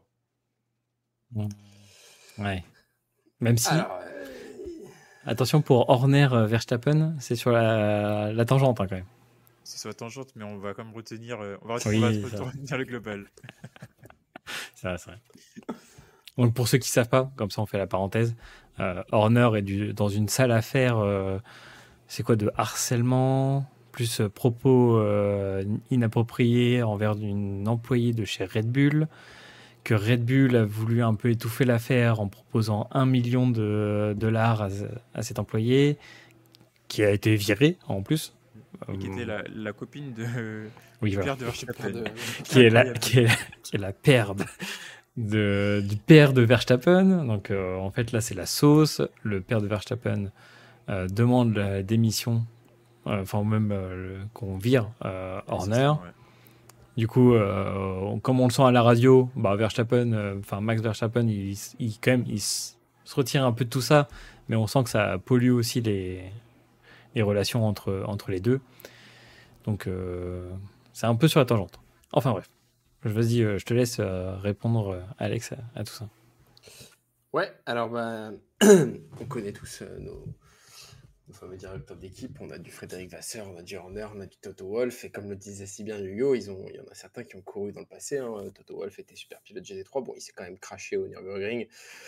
Ouais. Même si, Alors, euh, attention pour Horner euh, Verstappen, c'est sur la, la tangente hein, quand même. C'est sur la tangente, mais on va quand même retenir, euh, on va, Oui, on va ça. retenir le global. C'est vrai, c'est vrai. Donc pour ceux qui savent pas, comme ça on fait la parenthèse, euh, Horner est du, dans une sale affaire, euh, c'est quoi, de harcèlement, plus euh, propos euh, inappropriés envers une employée de chez Red Bull, que Red Bull a voulu un peu étouffer l'affaire en proposant un million de dollars à, à cet employé, qui a été viré en plus. Et qui était la, la copine de, Oui, du voilà. père de Verstappen. de- Qui est, la, Incroyable. qui, est, qui est la père de, de- du père de Verstappen. Donc euh, en fait là c'est la sauce. Le père de Verstappen euh, demande la démission, euh, enfin même euh, le- qu'on vire euh, Oui, c'est Horner. ça, ouais. Du coup, euh, on- comme on le sent à la radio, bah Verstappen, euh, enfin Max Verstappen, il, il quand même il s- se retire un peu de tout ça, mais on sent que ça pollue aussi les, les relations entre entre les deux. Donc euh, c'est un peu sur la tangente. Enfin bref. Vas-y, euh, je te laisse euh, répondre, euh, Alex, à, à tout ça. Ouais, alors bah, on connaît tous euh, nos, nos fameux directeurs d'équipe. On a du Frédéric Vasseur, on a du Horner, on a du Toto Wolff. Et comme le disait si bien Yo-Yo, ils ont, il y en a certains qui ont couru dans le passé. Hein. Toto Wolff était super pilote G T trois. Bon, il s'est quand même craché au Nürburgring.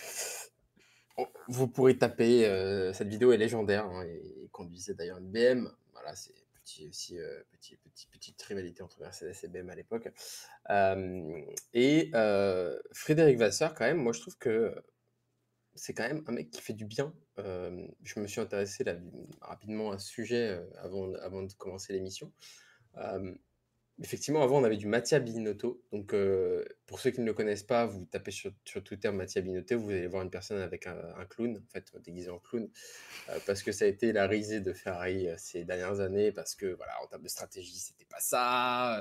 On- Vous pourrez taper, euh, cette vidéo est légendaire. Hein, et il conduisait d'ailleurs une B M. Voilà, c'est petit, aussi euh, petit, petit, petite rivalité entre Mercedes et B M à l'époque. Euh, et euh, Frédéric Vasseur, quand même, moi je trouve que c'est quand même un mec qui fait du bien. Euh, je me suis intéressé là, rapidement à ce sujet euh, avant, avant de commencer l'émission. Euh, effectivement, avant, on avait du Mattia Binotto. Donc, euh, pour ceux qui ne le connaissent pas, vous tapez sur, sur Twitter Mattia Binotto, vous allez voir une personne avec un, un clown, en fait, déguisé en clown, euh, parce que ça a été la risée de Ferrari euh, ces dernières années, parce que, voilà, en termes de stratégie, c'était pas ça.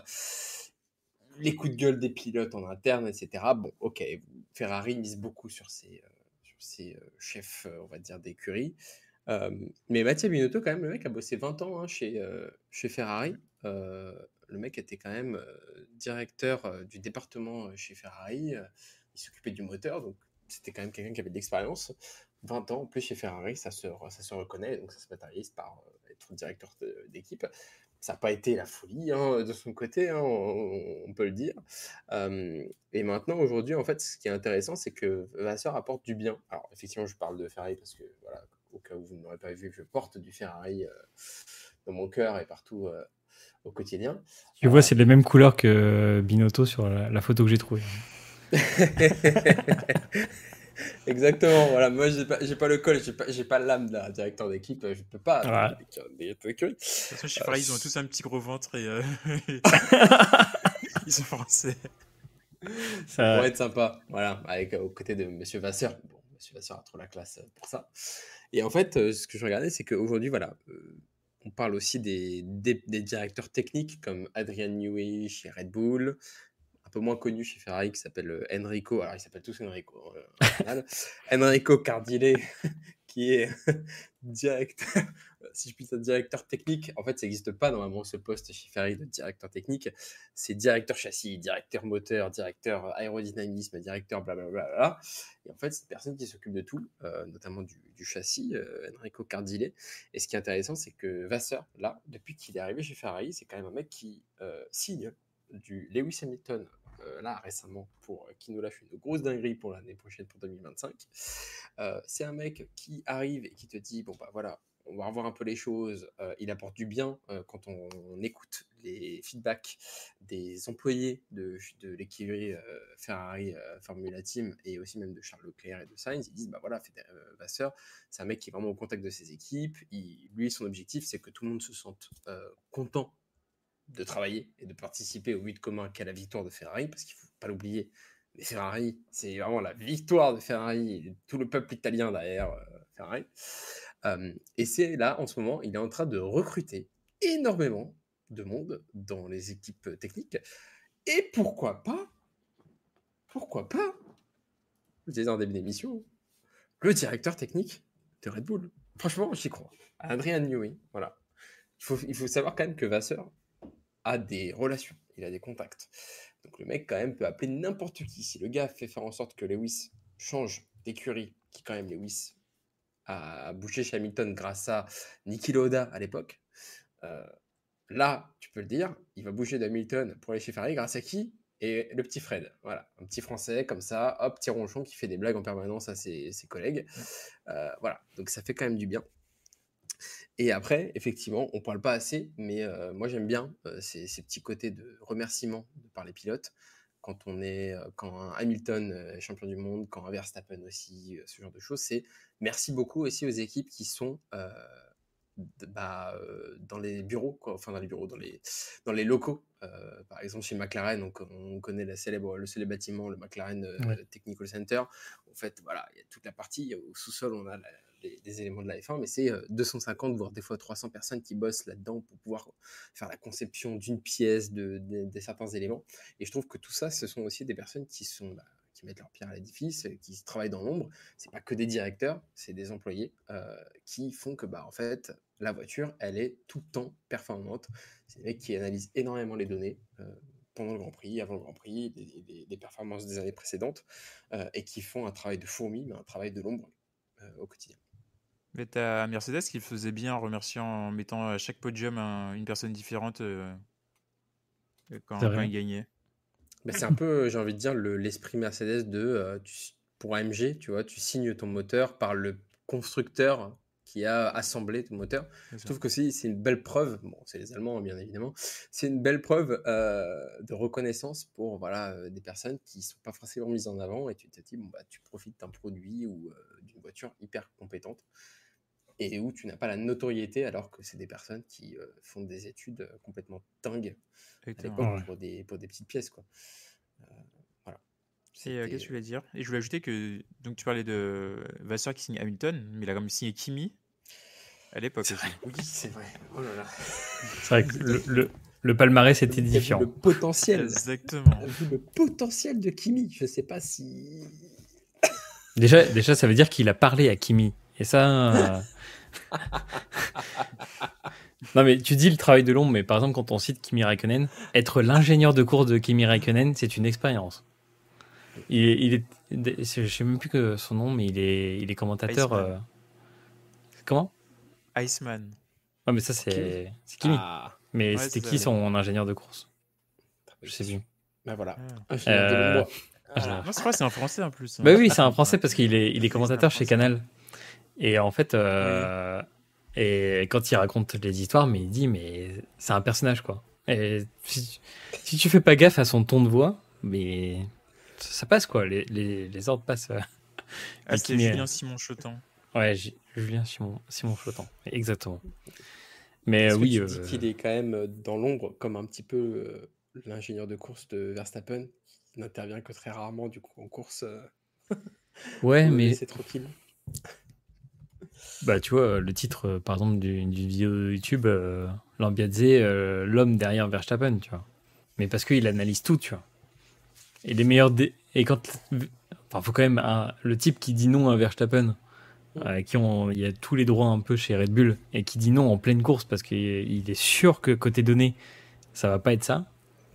Les coups de gueule des pilotes en interne, et cetera. Bon, ok, Ferrari mise beaucoup sur ses, euh, sur ses euh, chefs, euh, on va dire, d'écurie. Euh, mais Mattia Binotto, quand même, le mec a bossé vingt ans hein, chez, euh, chez Ferrari. Euh, le mec était quand même euh, directeur euh, du département euh, chez Ferrari. Euh, il s'occupait du moteur, donc c'était quand même quelqu'un qui avait de l'expérience. vingt ans en plus chez Ferrari, ça se, ça se reconnaît, donc ça se matérialise par euh, être directeur de- d'équipe. Ça n'a pas été la folie hein, de son côté, hein, on, on peut le dire. Euh, et maintenant, aujourd'hui, en fait, ce qui est intéressant, c'est que Vasseur apporte du bien. Alors, effectivement, je parle de Ferrari parce que, voilà, au cas où vous ne l'aurez pas vu, je porte du Ferrari euh, dans mon cœur et partout euh, au quotidien. Tu vois, c'est les mêmes couleurs que Binotto sur la, la photo que j'ai trouvée. Exactement, voilà, moi j'ai pas, j'ai pas le col, j'ai pas, j'ai pas l'âme d'un directeur d'équipe, je peux pas Ouais. être directeur d'écurie. De toute façon, chez Ferrari, ils ont tous un petit gros ventre et euh, ils sont français. Ça- Pour être sympa, voilà, avec euh, aux côtés de Monsieur Vasseur. Bon, Monsieur Vasseur a trop la classe euh, pour ça. Et en fait, euh, ce que je regardais, c'est qu'aujourd'hui, voilà, euh, on parle aussi des, des, des directeurs techniques comme Adrian Newey chez Red Bull, un peu moins connu chez Ferrari qui s'appelle euh, Enrico, alors ils s'appellent tous Enrico euh, au final, Enrico Cardile qui est directeur, si je puis dire directeur technique. En fait, ça n'existe pas normalement ce poste chez Ferrari de directeur technique. C'est directeur châssis, directeur moteur, directeur aérodynamisme, directeur blablabla. Et en fait, c'est une personne qui s'occupe de tout, euh, notamment du, du châssis, euh, Enrico Cardile. Et ce qui est intéressant, c'est que Vasseur, là, depuis qu'il est arrivé chez Ferrari, c'est quand même un mec qui euh, signe du Lewis Hamilton euh, là récemment pour euh, qui nous lâche une grosse dinguerie pour l'année prochaine, pour deux mille vingt-cinq. Euh, c'est un mec qui arrive et qui te dit bon bah voilà, on va revoir un peu les choses. Euh, il apporte du bien euh, quand on, on écoute les feedbacks des employés de, de l'écurie euh, Ferrari euh, Formula Team et aussi même de Charles Leclerc et de Sainz. Ils disent bah voilà, euh, Vasseur, c'est un mec qui est vraiment au contact de ses équipes. Il, lui, son objectif, c'est que tout le monde se sente euh, content de travailler et de participer au but commun qu'est la victoire de Ferrari, parce qu'il ne faut pas l'oublier, mais Ferrari, c'est vraiment la victoire de Ferrari, et tout le peuple italien derrière euh, Ferrari. Euh, et c'est là, en ce moment, il est en train de recruter énormément de monde dans les équipes techniques. Et pourquoi pas, pourquoi pas, je disais en début d'émission, le directeur technique de Red Bull. Franchement, j'y crois. Adrian Newey, voilà. Il faut, il faut savoir quand même que Vasseur a des relations, il a des contacts. Donc le mec quand même peut appeler n'importe qui. Si le gars fait faire en sorte que Lewis change d'écurie, qui quand même Lewis a bouché chez Hamilton grâce à Niki Lauda à l'époque, euh, là tu peux le dire, il va bouger d'Hamilton pour aller chez Ferrari grâce à qui? Et le petit Fred, voilà, un petit français comme ça, hop, petit ronchon qui fait des blagues en permanence à ses, ses collègues. Euh, voilà, donc ça fait quand même du bien. Et après, effectivement, on ne parle pas assez, mais euh, moi j'aime bien euh, ces, ces petits côtés de remerciement par les pilotes. Quand on est, euh, quand un Hamilton est champion du monde, quand un Verstappen aussi, euh, ce genre de choses, c'est merci beaucoup aussi aux équipes qui sont euh, d- bah, euh, dans les bureaux, quoi, enfin dans les bureaux, dans les, dans les locaux. Euh, par exemple, chez McLaren, on, on connaît la célèbre, le célèbre bâtiment, le McLaren euh, Ouais. Technical Center. En fait, voilà, il y a toute la partie, au sous-sol, on a la, les, les éléments de la F un, mais c'est euh, deux cent cinquante, voire des fois trois cents personnes qui bossent là-dedans pour pouvoir faire la conception d'une pièce, de, de, de certains éléments. Et je trouve que tout ça, ce sont aussi des personnes qui sont bah, qui mettent leur pierre à l'édifice, qui travaillent dans l'ombre. C'est pas que des directeurs, c'est des employés euh, qui font que bah en fait la voiture, elle est tout le temps performante. C'est des mecs qui analysent énormément les données euh, pendant le Grand Prix, avant le Grand Prix, des, des, des performances des années précédentes, euh, et qui font un travail de fourmi, mais un travail de l'ombre euh, au quotidien. Mais t'as Mercedes qui le faisait bien en remerciant, en mettant à chaque podium un- une personne différente euh, C'est quand, quand vrai. il gagnait. Bah, c'est un peu, j'ai envie de dire, le, l'esprit Mercedes de, euh, tu- pour A M G, tu vois, tu signes ton moteur par le constructeur qui a assemblé ton moteur. C'est Je ça. trouve que c'est c'est une belle preuve, bon, c'est les Allemands, bien évidemment, c'est une belle preuve euh, de reconnaissance pour voilà, euh, des personnes qui ne sont pas forcément mises en avant et tu te dis, bon, bah, tu profites d'un produit ou euh, d'une voiture hyper compétente et où tu n'as pas la notoriété alors que c'est des personnes qui euh, font des études euh, complètement dingues à Exactement. l'époque Ouais. pour des, pour des petites pièces, quoi. Euh, voilà. Et euh, qu'est-ce que C'était. je voulais dire? Et je voulais ajouter que donc tu parlais de Vasseur qui signe Hamilton, mais il a quand même signé Kimi à l'époque C'est vrai, aussi. oui, c'est vrai. Oh là là. C'est vrai que le, le, le palmarès était T'as vu édifiant. le potentiel. Exactement. T'as vu le potentiel de Kimi. Je sais pas si. Déjà, déjà, ça veut dire qu'il a parlé à Kimi. Et ça. euh, Non, mais tu dis le travail de l'ombre, mais par exemple, quand on cite Kimi Raikkonen, être l'ingénieur de course de Kimi Raikkonen, c'est une expérience. Il est, il est, je sais même plus que son nom, mais il est, il est commentateur. Iceman. euh, Comment? Iceman. Ah, mais ça, Pour Kimi. c'est c'est Kimi. Ah, Mais Ouais, c'était c'est qui ça. son ingénieur de course? très bonne Je sais question. plus. Bah voilà. Ah. Ingénieur de Euh, l'ombre. ah, Voilà. Non, je crois que c'est un français en plus. Bah Hein. oui, c'est un français parce qu'il est, il est C'est un commentateur chez français. Canal. Et en fait, euh, et quand il raconte les histoires, mais il dit, mais c'est un personnage, quoi. Et si, si tu fais pas gaffe à son ton de voix, mais ça, ça passe, quoi. Les, les, les ordres passent. euh. Ah, Et c'était Kimi, Julien Simon Chotan. ouais, J- Julien Simon, Simon Flotant. Exactement. Mais Est-ce euh, que oui, tu euh, dis qu'il est quand même dans l'ombre, comme un petit peu euh, l'ingénieur de course de Verstappen, qui n'intervient que très rarement du coup en course euh, ouais, pour le mais laisser tranquille? Bah, tu vois, le titre, euh, par exemple, du- d'une vidéo YouTube, euh, Lambiadze, euh, l'homme derrière Verstappen, tu vois. Mais parce qu'il analyse tout, tu vois. Et les meilleurs. dé- Et quand. Enfin, faut quand même. un- Le type qui dit non à Verstappen, euh, qui ont, il y a tous les droits un peu chez Red Bull, et qui dit non en pleine course parce qu'il il est sûr que côté données, ça va pas être ça.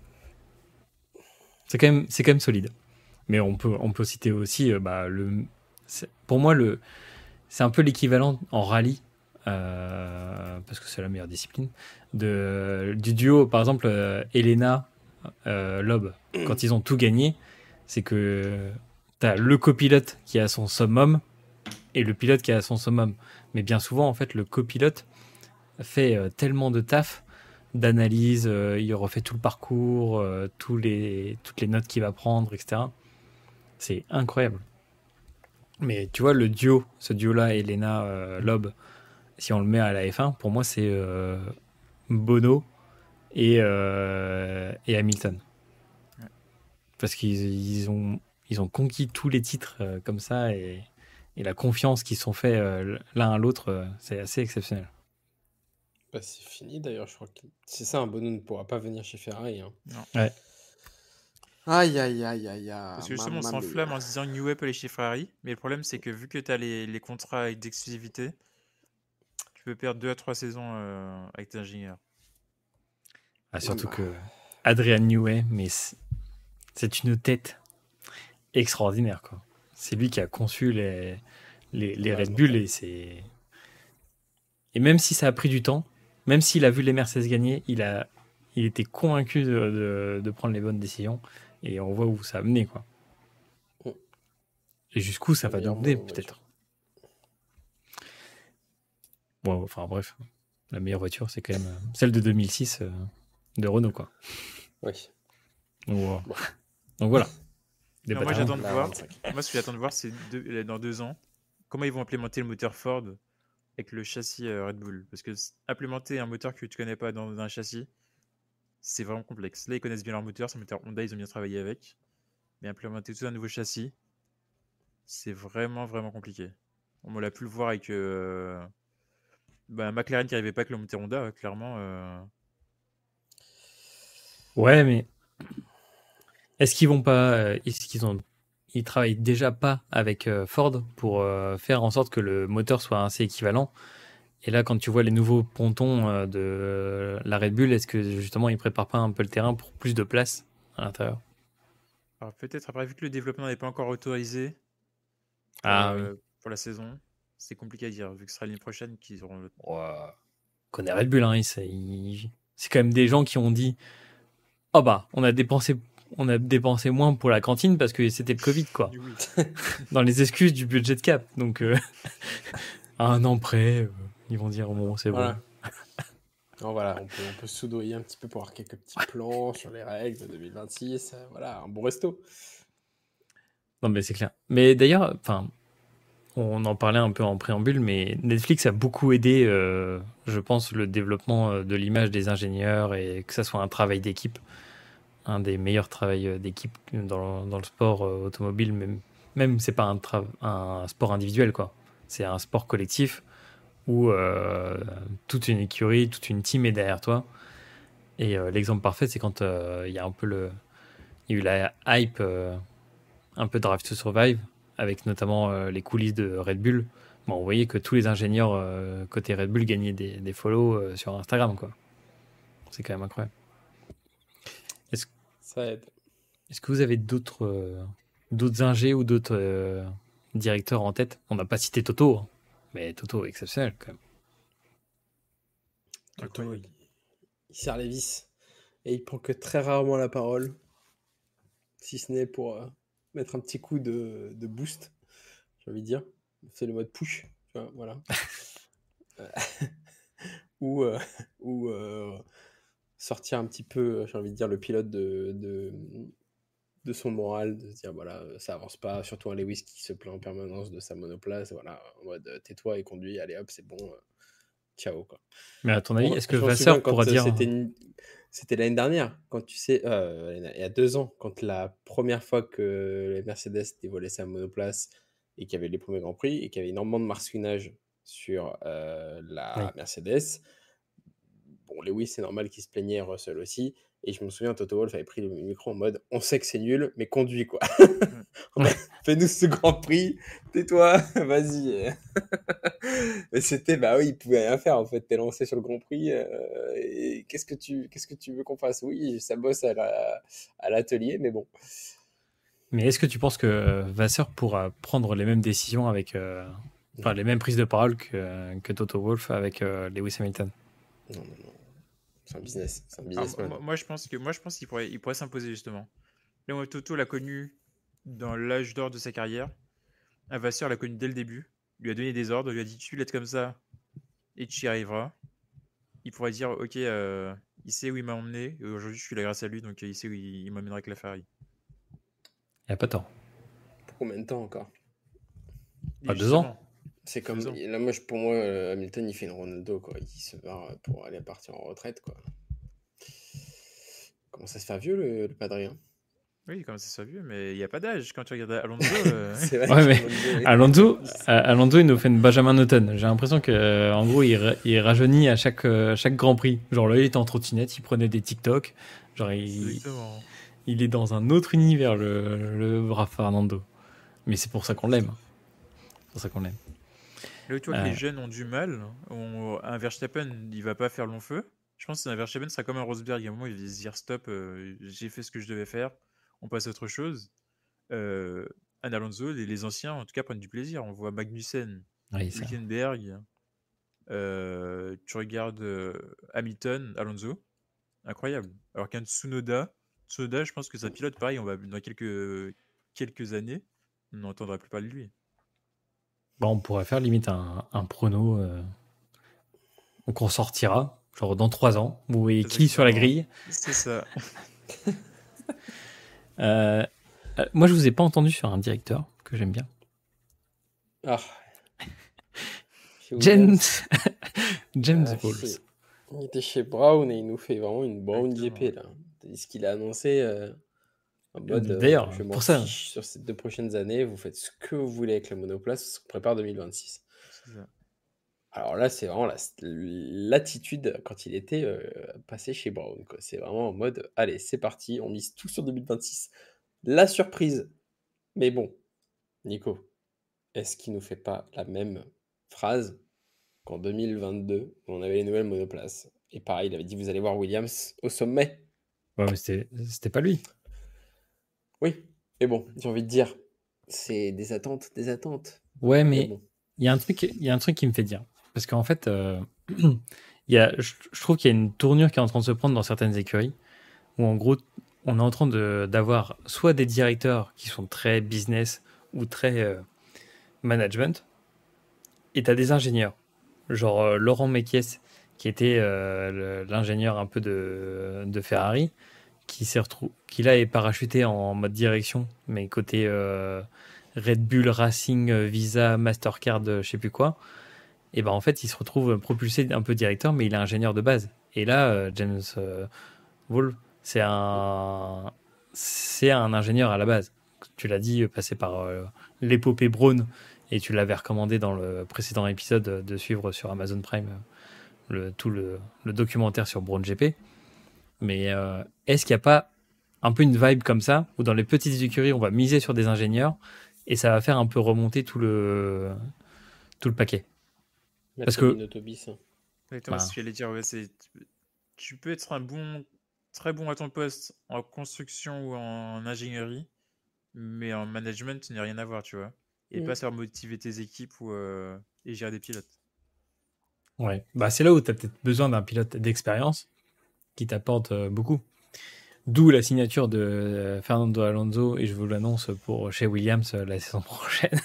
C'est quand même, c'est quand même solide. Mais on peut, on peut citer aussi, euh, bah, le. c'est- Pour moi, le, c'est un peu l'équivalent en rallye, euh, parce que c'est la meilleure discipline, de, du duo, par exemple, euh, Elena, euh, Loeb. Quand ils ont tout gagné, c'est que t'as le copilote qui a son summum et le pilote qui a son summum. Mais bien souvent, en fait, le copilote fait euh, tellement de taf d'analyse, euh, il refait tout le parcours, euh, tous les, toutes les notes qu'il va prendre, et cetera. C'est incroyable. Mais tu vois, le duo, ce duo-là, Elena euh, Loeb, si on le met à la F un, pour moi, c'est euh, Bono et, euh, et Hamilton. Ouais. Parce qu'ils ils ont, ils ont conquis tous les titres euh, comme ça et, et la confiance qu'ils se sont fait euh, l'un à l'autre, euh, c'est assez exceptionnel. Bah, c'est fini d'ailleurs, je crois que c'est ça, un Bono ne pourra pas venir chez Ferrari, hein. Non. Ouais. Aïe, aïe, aïe, aïe, Parce aïe, que justement, on mamma s'enflamme mia. en se disant New Way peut aller chez Ferrari, mais le problème, c'est que vu que tu as les, les contrats avec d'exclusivité, tu peux perdre deux à trois saisons euh, avec tes ingénieurs. Ah, Oui, surtout bah, que Adrian Newey, mais c'est c'est une tête extraordinaire, quoi. C'est lui qui a conçu les, les, c'est un les Red malade Bull mental. et c'est. Et même si ça a pris du temps, même s'il a vu les Mercedes gagner, il a, il était convaincu de, de, de prendre les bonnes décisions et on voit où ça a mené, quoi. Mm. Et jusqu'où ça La va nous meilleure mener, mo- voiture. peut-être. Bon, enfin bref, la meilleure voiture, c'est quand même euh, celle de deux mille six euh, de Renault, quoi. Oui, Donc, voilà. bon, Donc voilà, Non, débat moi, terminé. j'attends de la voir. vingt-cinq. Moi, ce que j'attends de voir, c'est deux- dans deux ans, comment ils vont implémenter le moteur Ford avec le châssis euh, Red Bull. Parce que s- implémenter un moteur que tu connais pas dans un châssis, c'est vraiment complexe. Là, ils connaissent bien leur moteur, c'est un moteur Honda, ils ont bien travaillé avec. Mais implémenter tout un nouveau châssis, c'est vraiment, vraiment compliqué. On l'a pu le voir avec euh, bah, McLaren qui n'arrivait pas avec le moteur Honda, euh, clairement. euh, Ouais, mais est-ce qu'ils vont pas, euh, est-ce qu'ils ont, ils travaillent déjà pas avec euh, Ford pour euh, faire en sorte que le moteur soit assez équivalent. Et là, quand tu vois les nouveaux pontons euh, de euh, la Red Bull, est-ce que justement ils préparent pas un peu le terrain pour plus de place à l'intérieur? Alors peut-être après, vu que le développement n'est pas encore autorisé pour, Ah oui. euh, pour la saison, c'est compliqué à dire, vu que ce sera l'année prochaine qu'ils auront le... Ouah. On connaît Red Bull, hein, ils- c'est ils- c'est quand même des gens qui ont dit, oh bah, on a dépensé, on a dépensé moins pour la cantine parce que c'était le Covid, quoi. Oui. Dans les excuses du budget de cap. Donc, euh, à un an près, euh, ils vont dire, bon, c'est bon. Voilà. Alors voilà, on peut, on peut soudoyer un petit peu pour avoir quelques petits plans sur les règles de deux mille vingt-six. euh, Voilà, un bon resto. Non, mais c'est clair. Mais d'ailleurs, enfin, on en parlait un peu en préambule, mais Netflix a beaucoup aidé, euh, je pense, le développement euh, de l'image des ingénieurs et que ça soit un travail d'équipe, un des meilleurs travails d'équipe dans, dans le sport euh, automobile. Même, même c'est pas un, tra- un sport individuel, quoi. C'est un sport collectif où euh, toute une écurie, toute une team est derrière toi. Et euh, l'exemple parfait, c'est quand euh, il y a un peu le, il y a eu la hype, euh, un peu Drive to Survive, avec notamment euh, les coulisses de Red Bull. Bon, on voyait que tous les ingénieurs euh, côté Red Bull gagnaient des, des follow euh, sur Instagram, quoi. C'est quand même incroyable. Est-ce, Ça aide. est-ce que vous avez d'autres euh, d'autres ingés ou d'autres euh, directeurs en tête? On n'a pas cité Toto, hein, mais Toto est exceptionnel quand même. Toto, il, Incroyable. il serre les vis. Et il prend que très rarement la parole, si ce n'est pour euh, mettre un petit coup de, de boost, j'ai envie de dire. C'est le mode push, tu vois, voilà. Euh, ou euh, ou euh, sortir un petit peu, j'ai envie de dire, le pilote de, de, de son moral, de se dire, voilà, ça avance pas, surtout un Lewis qui se plaint en permanence de sa monoplace, voilà, en mode euh, tais-toi et conduis, allez hop, c'est bon, euh, ciao, quoi. Mais à ton avis, On- est-ce que je m'en souviens Vasseur pourra quand euh, dire c'était une- c'était l'année dernière, quand tu sais, euh, il y a deux ans, quand la première fois que les Mercedes dévoilaient sa monoplace et qu'il y avait les premiers Grands Prix et qu'il y avait énormément de marsouinage sur euh, la Oui. Mercedes. Bon, Lewis, c'est normal qu'il se plaignait, Russell aussi. Et je me souviens, Toto Wolff avait pris le micro en mode on sait que c'est nul, mais conduis quoi. En mode, fais-nous ce Grand Prix, tais-toi, vas-y. Mais c'était, bah oui, il pouvait rien faire en fait. T'es lancé sur le Grand Prix. euh, et qu'est-ce que tu, qu'est-ce que tu veux qu'on fasse? Oui, ça bosse à la- à l'atelier, mais bon. Mais est-ce que tu penses que euh, Vasseur pourra prendre les mêmes décisions avec. euh, Enfin, Non. les mêmes prises de parole que, que Toto Wolff avec euh, Lewis Hamilton? Non, non, non. C'est un business. C'est un Alors, businessman. moi, moi, je pense que moi je pense qu'il pourrait, il pourrait s'imposer justement. Là, moi, Toto l'a connu dans l'âge d'or de sa carrière. Un Vasseur l'a connu dès le début. Lui a donné des ordres, lui a dit tu l'aides comme ça et tu y arriveras. Il pourrait dire ok, euh, il sait où il m'a emmené. Et aujourd'hui, je suis là grâce à lui, donc il sait où il, il m'emmènera avec la Ferrari. Il n'y a pas tort. Pour combien de temps encore? Et Pas deux ans. justement, C'est comme. deux ans. Là, moi, je- pour moi, euh, Hamilton, il fait une Ronaldo, quoi. Il se barre pour aller partir en retraite, quoi. Comment ça se fait vieux, le, le Padré, hein? Oui, comme ça soit vieux, mais il n'y a pas d'âge. Quand tu regardes Alonso, euh, C'est vrai Ouais, que mais Ronaldo est- Alonso, euh, Alonso, il nous fait une Benjamin Button. J'ai l'impression que, euh, en gros, il, ra- il rajeunit à chaque, euh, chaque Grand Prix. Genre là, il était en trottinette, il prenait des TikTok. Genre, il, exactement. il est dans un autre univers, le, le brave Fernando. Mais c'est pour ça qu'on l'aime. C'est pour ça qu'on l'aime. Là où tu vois que Euh, les jeunes ont du mal, on- un Verstappen, il va pas faire long feu. Je pense qu'un Verstappen sera comme un Rosberg. À un moment, il va se dire stop, euh, j'ai fait ce que je devais faire, on passe à autre chose. Euh, un Alonso, les, les anciens, en tout cas, prennent du plaisir. On voit Magnussen, oui, ça. Hülkenberg, euh, tu regardes euh, Hamilton, Alonso, incroyable. Alors qu'un Tsunoda, Tsunoda, je pense que sa pilote, pareil, on va dans quelques, quelques années, on n'entendra plus parler de lui. Bon, on pourrait faire limite un, un prono euh, qu'on sortira, genre dans trois ans. Vous voyez qui sur la Exactement. grille. C'est ça. Euh, euh, moi, je vous ai pas entendu sur un directeur que j'aime bien. Ah. Chez James, Williams. James Ah, Bowles. chez- Il était chez Brown et il nous fait vraiment une Brown G P, Exactement. là. Ce qu'il a annoncé euh, en mode euh, D'ailleurs, je m'en pour ça, fiche sur ces deux prochaines années, vous faites ce que vous voulez avec la monoplace, parce qu'on prépare deux mille vingt-six. C'est ça. Alors là, c'est vraiment la- l'attitude quand il était euh, passé chez Brown, quoi. C'est vraiment en mode allez, c'est parti, on mise tout sur deux mille vingt-six. La surprise. Mais bon, Nico, est-ce qu'il nous fait pas la même phrase qu'en deux mille vingt-deux, où on avait les nouvelles monoplaces? Et pareil, il avait dit vous allez voir Williams au sommet. ouais, mais c'était c'était pas lui. Oui, mais bon, j'ai envie de dire, c'est des attentes, des attentes. Ouais, Mais mais bon, il y a un truc, il y a un truc qui me fait dire. Parce qu'en fait, euh, il y a, je, je trouve qu'il y a une tournure qui est en train de se prendre dans certaines écuries, où en gros, on est en train de- d'avoir soit des directeurs qui sont très business ou très euh, management, et tu as des ingénieurs. Genre euh, Laurent Mekies, qui était euh, le- l'ingénieur un peu de, de Ferrari, qui s'est retrou- qui là est parachuté en mode direction, mais côté euh, Red Bull Racing, euh, Visa, Mastercard, euh, je sais plus quoi. Et ben en fait, il se retrouve propulsé un peu directeur, mais il est ingénieur de base. Et là, euh, James euh, Wolf, c'est un c'est un ingénieur à la base. Tu l'as dit, passé par euh, l'épopée Braun, et tu l'avais recommandé dans le précédent épisode euh, de suivre sur Amazon Prime euh, le, tout le, le documentaire sur Braun G P. Mais euh, est-ce qu'il n'y a pas un peu une vibe comme ça, où dans les petites écuries, on va miser sur des ingénieurs, et ça va faire un peu remonter tout le, tout le paquet? Parce mettre que, Binotto bis, hein. Exactement, bah, c'est ce que j'allais dire. Ouais, c'est... Tu peux être un bon, très bon à ton poste en construction ou en ingénierie, mais en management, tu n'as rien à voir, tu vois. Et Mm. pas savoir motiver tes équipes ou, euh, et gérer des pilotes. ouais. Bah, c'est là où tu as peut-être besoin d'un pilote d'expérience qui t'apporte euh, beaucoup. D'où la signature de euh, Fernando Alonso, et je vous l'annonce pour chez Williams euh, la saison prochaine.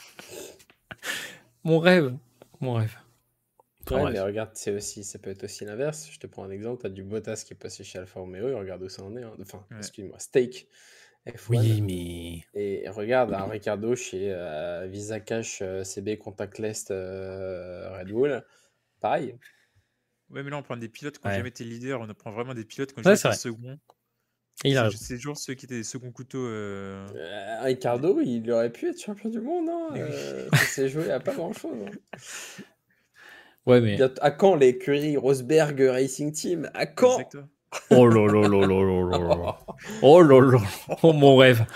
Mon rêve, mon rêve. Enfin, Ouais, bref. mais regarde, c'est aussi, ça peut être aussi l'inverse. Je te prends un exemple, tu as du Bottas qui est passé chez Alfa Romeo, et regarde où ça en est, hein. Enfin, Ouais. excuse-moi, Stake F un. Oui, mais Et regarde, un Ricardo chez euh, Visa Cash euh, C B Contactless euh, Red Bull, pareil. Ouais, mais là, on prend des pilotes qui n'ont ouais, jamais été leaders. On prend vraiment des pilotes qui n'ont ouais jamais c'est été vrai. seconds. Et il a C'est raison. c'est toujours ceux qui étaient second couteau. euh, Euh, Ricardo, il aurait pu être champion du monde. Hein. Mais oui. euh, ça s'est joué à pas grand-chose. Hein. Ouais, mais. Bientôt- À quand l'écurie Rosberg Racing Team? À quand? Exactement. Oh là là là là là là là. Oh là là. Oh mon rêve.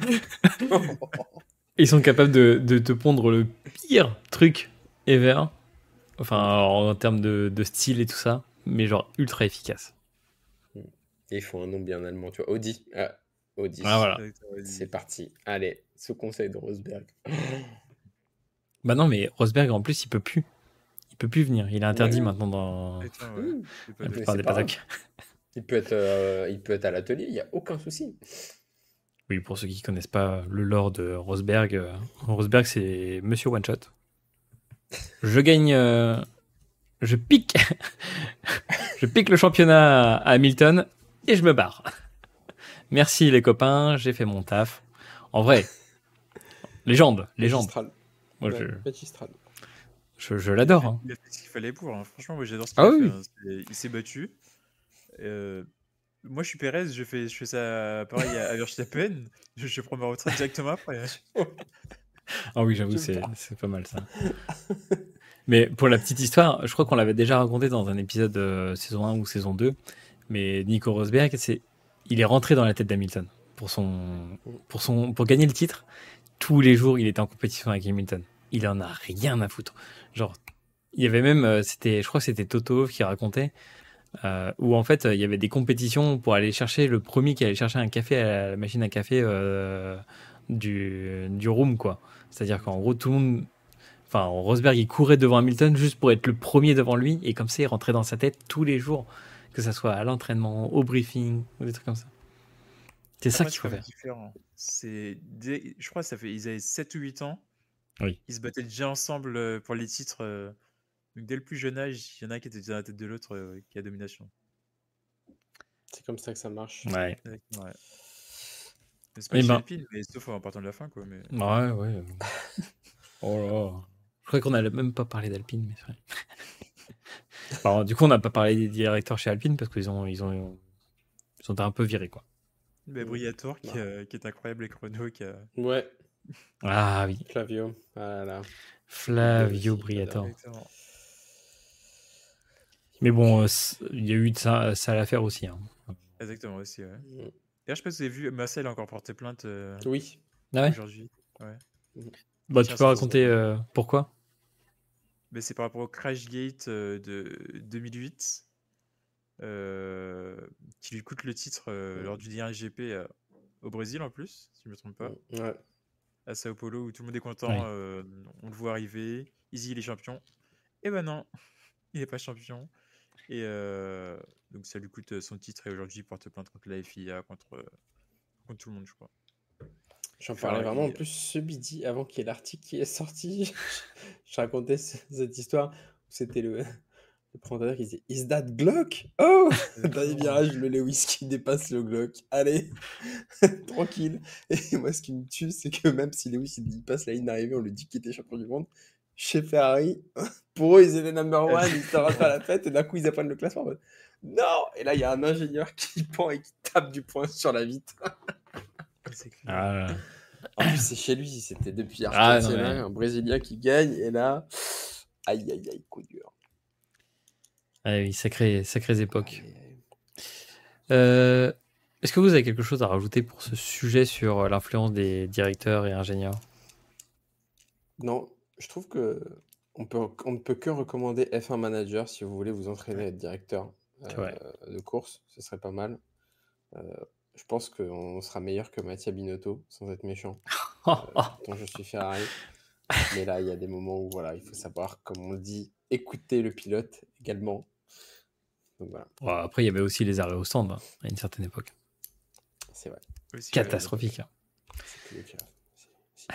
Ils sont capables de, de te pondre le pire truc ever. Enfin, en termes de, de style et tout ça. Mais genre ultra efficace. Il faut un nom bien allemand, tu vois. Audi. Ah, Audi. Ah, voilà. Exactement, vas-y. C'est parti. Allez, sous conseil de Rosberg. Bah non, mais Rosberg, en plus, il peut plus. Il peut plus venir. Il est interdit Ouais. maintenant dans Exactement, ouais. Mmh. C'est pas la de- plupart c'est des pas pataques. Il peut être, euh, il peut être à l'atelier, il n'y a aucun souci. Oui, pour ceux qui connaissent pas le lore de Rosberg, euh, Rosberg, c'est Monsieur One Shot. Je gagne. euh, je pique. je pique le championnat à Hamilton et je me barre. Merci les copains, j'ai fait mon taf. En vrai, légende, légende. Magistral. Moi, Ouais, je, magistral. je, je l'adore. Hein. Il a fait ce qu'il fallait pour. Hein. Franchement, moi j'adore ce qu'il Ah a oui. fait. hein. C'est- Il s'est battu. Euh, Moi je suis Perez, je fais, je fais ça pareil à, à Verstappen. Je, je prends ma retraite directement après. hein. Ah oui, j'avoue, Je c'est pars. c'est pas mal ça. Mais pour la petite histoire, je crois qu'on l'avait déjà raconté dans un épisode de saison un ou saison deux. Mais Nico Rosberg, c'est, il est rentré dans la tête d'Hamilton pour son, pour son, pour gagner le titre. Tous les jours, il était en compétition avec Hamilton. Il en a rien à foutre. Genre, il y avait même, euh, c'était, je crois que c'était Toto qui racontait, euh, où en fait, il y avait des compétitions pour aller chercher le premier qui allait chercher un café à la machine à café euh, du, du room, quoi. C'est-à-dire qu'en gros, tout le monde, enfin, Rosberg, il courait devant Hamilton juste pour être le premier devant lui, et comme ça, il rentrait dans sa tête tous les jours, que ça soit à l'entraînement, au briefing, ou des trucs comme ça. C'est ça Après, qu'il c'est faut quand même faire. différent. C'est dès- Je crois que ça fait, ils avaient sept ou huit ans. Oui. Ils se battaient déjà ensemble euh, pour les titres. euh, Donc dès le plus jeune âge, il y en a un qui était déjà dans la tête de l'autre euh, qui a domination. C'est comme ça que ça marche. Ouais. Exactement, ouais. Mais c'est pas Eh chez ben. Alpine, mais sauf en partant de la fin, quoi. Mais... Ouais, ouais. Oh là. Je crois qu'on n'allait même pas parler d'Alpine, mais c'est vrai. Alors, du coup, on n'a pas parlé des directeurs chez Alpine parce qu'ils ont, ils ont, ils sont un peu virés, quoi. Mais Mm. Briatore, qui, Ouais. euh, qui est incroyable, et Chrono, qui a... Ouais, Ah oui. Flavio. Voilà. Flavio aussi, Briatore. Exactement. Mais bon, euh, c- il y a eu de ça, ça à l'affaire aussi. Hein. Exactement aussi, ouais. Mm. D'ailleurs, je sais pas si vous avez vu, Marcel a encore porté plainte euh, Oui. Ah ouais. aujourd'hui. Ouais. Bah, Tiens, tu peux ça, raconter ça, ça. euh, pourquoi? Mais c'est par rapport au Crashgate euh, de deux mille huit, euh, qui lui coûte le titre euh, Mm. lors du dernier G P euh, au Brésil en plus, si je me trompe pas, Mm. Ouais. à Sao Paulo, où tout le monde est content, Oui. euh, on le voit arriver, Easy il est champion. Et ben non, il n'est pas champion. Et euh, donc ça lui coûte son titre et aujourd'hui il porte plainte contre la F I A, contre, euh, contre tout le monde, je crois. J'en Ferrari, parlais vraiment en euh, plus ce midi avant qu'il y ait l'article qui est sorti. Je racontais ce- cette histoire où c'était le, le présentateur qui disait Is that Glock? Oh! Dernier virage, le Lewis qui dépasse le Glock. Allez, tranquille. Et moi, ce qui me tue, c'est que même si Lewis il passe la ligne d'arrivée, on lui dit qu'il était champion du monde. Chez Ferrari, pour eux, ils étaient number one, ils étaient en train de faire la fête, et d'un coup, ils apprennent le classement. en mode, non! Et là, il y a un ingénieur qui pend et qui tape du poing sur la vitre. c'est clair. Ah, là. En plus, c'est chez lui, c'était depuis Ah, Ayrton non, Senna, mais- un Brésilien qui gagne, et là, aïe aïe aïe, coup dur. Ah oui, sacrées, sacrées époques. Aïe, aïe. Euh, Est-ce que vous avez quelque chose à rajouter pour ce sujet sur euh, l'influence des directeurs et ingénieurs? Non, je trouve que on peut, on ne peut que recommander F un Manager si vous voulez vous entraîner à être directeur C'est vrai. euh, de course, ce serait pas mal. Euh, je pense qu'on sera meilleur que Mattia Binotto, sans être méchant, Oh, oh. dont je suis Ferrari. Mais là, il y a des moments où voilà, il faut savoir, comme on le dit, écouter le pilote également. Donc voilà, Bon, après, il y avait aussi les arrêts au stand hein, à une certaine époque. c'est vrai. Aussi, ouais, Catastrophique. hein. C'est plus le cas. C'est- c'est-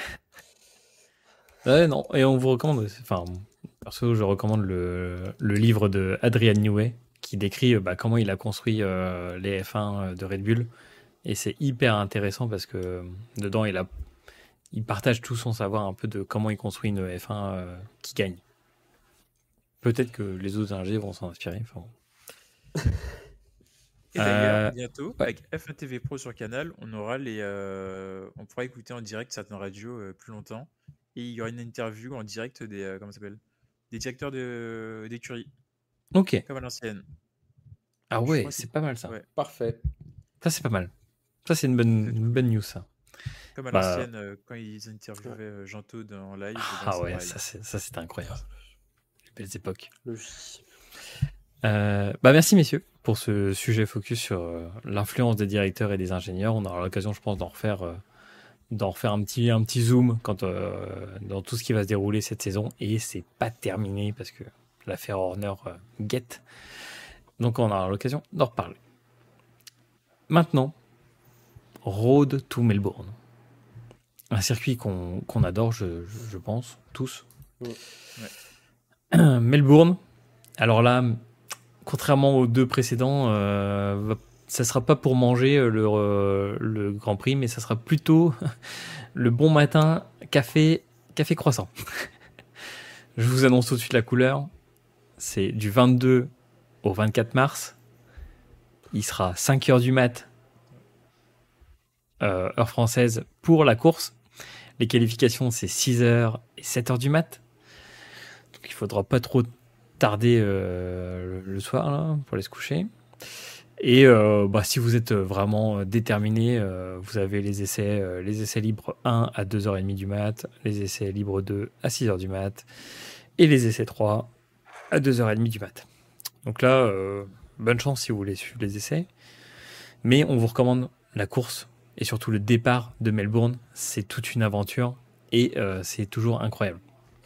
Ouais, non, et on vous recommande, aussi- enfin, perso, je recommande le, le livre de Adrian Newey qui décrit euh, bah, comment il a construit euh, les F un de Red Bull. Et c'est hyper intéressant parce que euh, dedans, il, a, il partage tout son savoir un peu de comment il construit une F un euh, qui gagne. Peut-être que les autres ingés vont s'en inspirer. Enfin, bon. Et d'ailleurs, Euh, bientôt, ouais. avec F un T V Pro sur Canal, on aura les, euh, on pourra écouter en direct certaines radios euh, plus longtemps. Et il y aura une interview en direct des, euh, comment ça s'appelle, des directeurs de d'écurie, Ok. comme à l'ancienne. Ah Je ouais, crois que c'est c'est, pas mal ça. ouais, Parfait. Ça, c'est pas mal. Ça, c'est une bonne, c'est une bonne news, ça. comme à Bah, l'ancienne euh, quand ils Ouais. interviewaient euh, Jean Todt en live, et ben ah c'est ouais, pareil. ça, c'est, ça, c'était incroyable. Les belles époques. Logique. Euh, bah, merci, messieurs, pour ce sujet focus sur euh, l'influence des directeurs et des ingénieurs. On aura l'occasion, je pense, d'en refaire, euh, d'en refaire un petit, un petit zoom quand, euh, dans tout ce qui va se dérouler cette saison. Et c'est pas terminé parce que l'affaire Horner euh, guette. Donc, on aura l'occasion d'en reparler. Maintenant, Road to Melbourne. Un circuit qu'on qu'on adore, je, je- je pense, tous. Mm. Ouais. Melbourne, alors là, contrairement aux deux précédents, euh, va- ça sera pas pour manger euh, le, euh, le Grand Prix, mais ça sera plutôt le bon matin, café, café croissant. Je vous annonce tout de suite la couleur. C'est du vingt-deux au vingt-quatre mars. Il sera cinq heures du mat, euh, heure française, pour la course. Les qualifications, c'est six heures et sept heures du mat. Donc il faudra pas trop tarder euh, le, le soir là, pour aller se coucher. Et euh, bah, si vous êtes vraiment déterminé, euh, vous avez les essais, euh, les essais libres un à deux heures trente du mat, les essais libres deux à six heures du mat, et les essais trois à deux heures trente du mat. Donc là, euh, bonne chance si vous voulez suivre les essais. Mais on vous recommande la course et surtout le départ de Melbourne. C'est toute une aventure et euh, c'est toujours incroyable.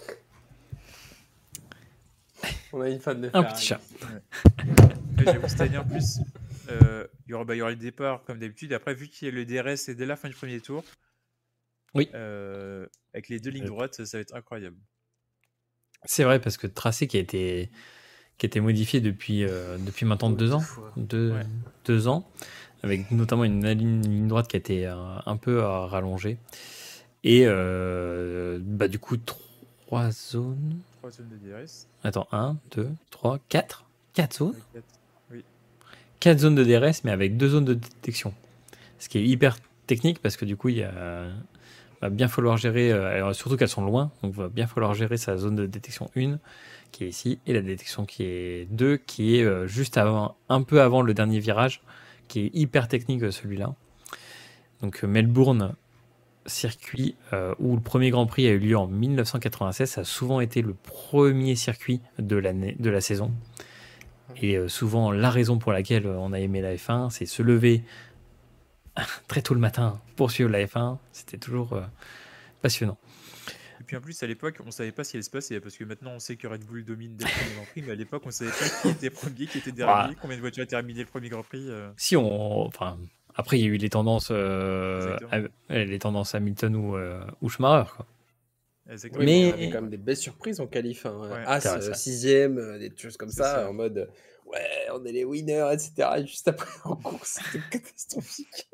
On a une fan de Un Ferrari. petit chat. Mais j'avoue, cette année en plus, euh, il y aura, bah, il y aura le départ comme d'habitude. Après, vu qu'il y a le D R S et dès la fin du premier tour, Oui. euh, avec les deux lignes Euh, droites, ça, ça va être incroyable. C'est vrai parce que le tracé qui a été, qui a été modifié depuis, euh, depuis maintenant Oh, deux deux ans, fois. deux, Ouais. deux ans, avec notamment une ligne, ligne droite qui a été euh, un peu euh, rallongée. Et euh, bah, du coup, trois zones. Trois zones de D R S. Attends, un, deux, trois, quatre. Quatre zones. Ouais, quatre. Oui. Quatre zones de D R S, mais avec deux zones de détection. Ce qui est hyper technique parce que du coup, il y a, va bien falloir gérer, euh, alors, surtout qu'elles sont loin, donc il va bien falloir gérer sa zone de détection un qui est ici et la détection qui est deux qui est euh, juste avant, un peu avant le dernier virage, qui est hyper technique euh, celui-là. Donc euh, Melbourne, circuit euh, où le premier Grand Prix a eu lieu en mille neuf cent quatre-vingt-seize, ça a souvent été le premier circuit de, l'année, de la saison. Et euh, souvent, la raison pour laquelle on a aimé la F un, c'est se lever très tôt le matin pour suivre la F un. C'était toujours euh, passionnant. Et puis en plus, à l'époque, on savait pas ce qui allait se passer parce que maintenant on sait que Red Bull domine dès le premier Grand Prix, mais à l'époque, on savait pas qui était premier, qui était dernier, Bah, combien de voitures a terminé le premier Grand Prix. euh. si on, enfin, après il y a eu les tendances, euh, Exactement. à- les tendances Hamilton ou, euh, ou Schumacher, quoi. Exactement. Oui, mais, Mais- on avait quand même des belles surprises en qualif. Hein. Ouais. As, C'est vrai, c'est euh, vrai. sixième, euh, des choses comme C'est ça, ça. en mode euh, ouais, on est les winners, et cetera. Et juste après en course, c'était catastrophique.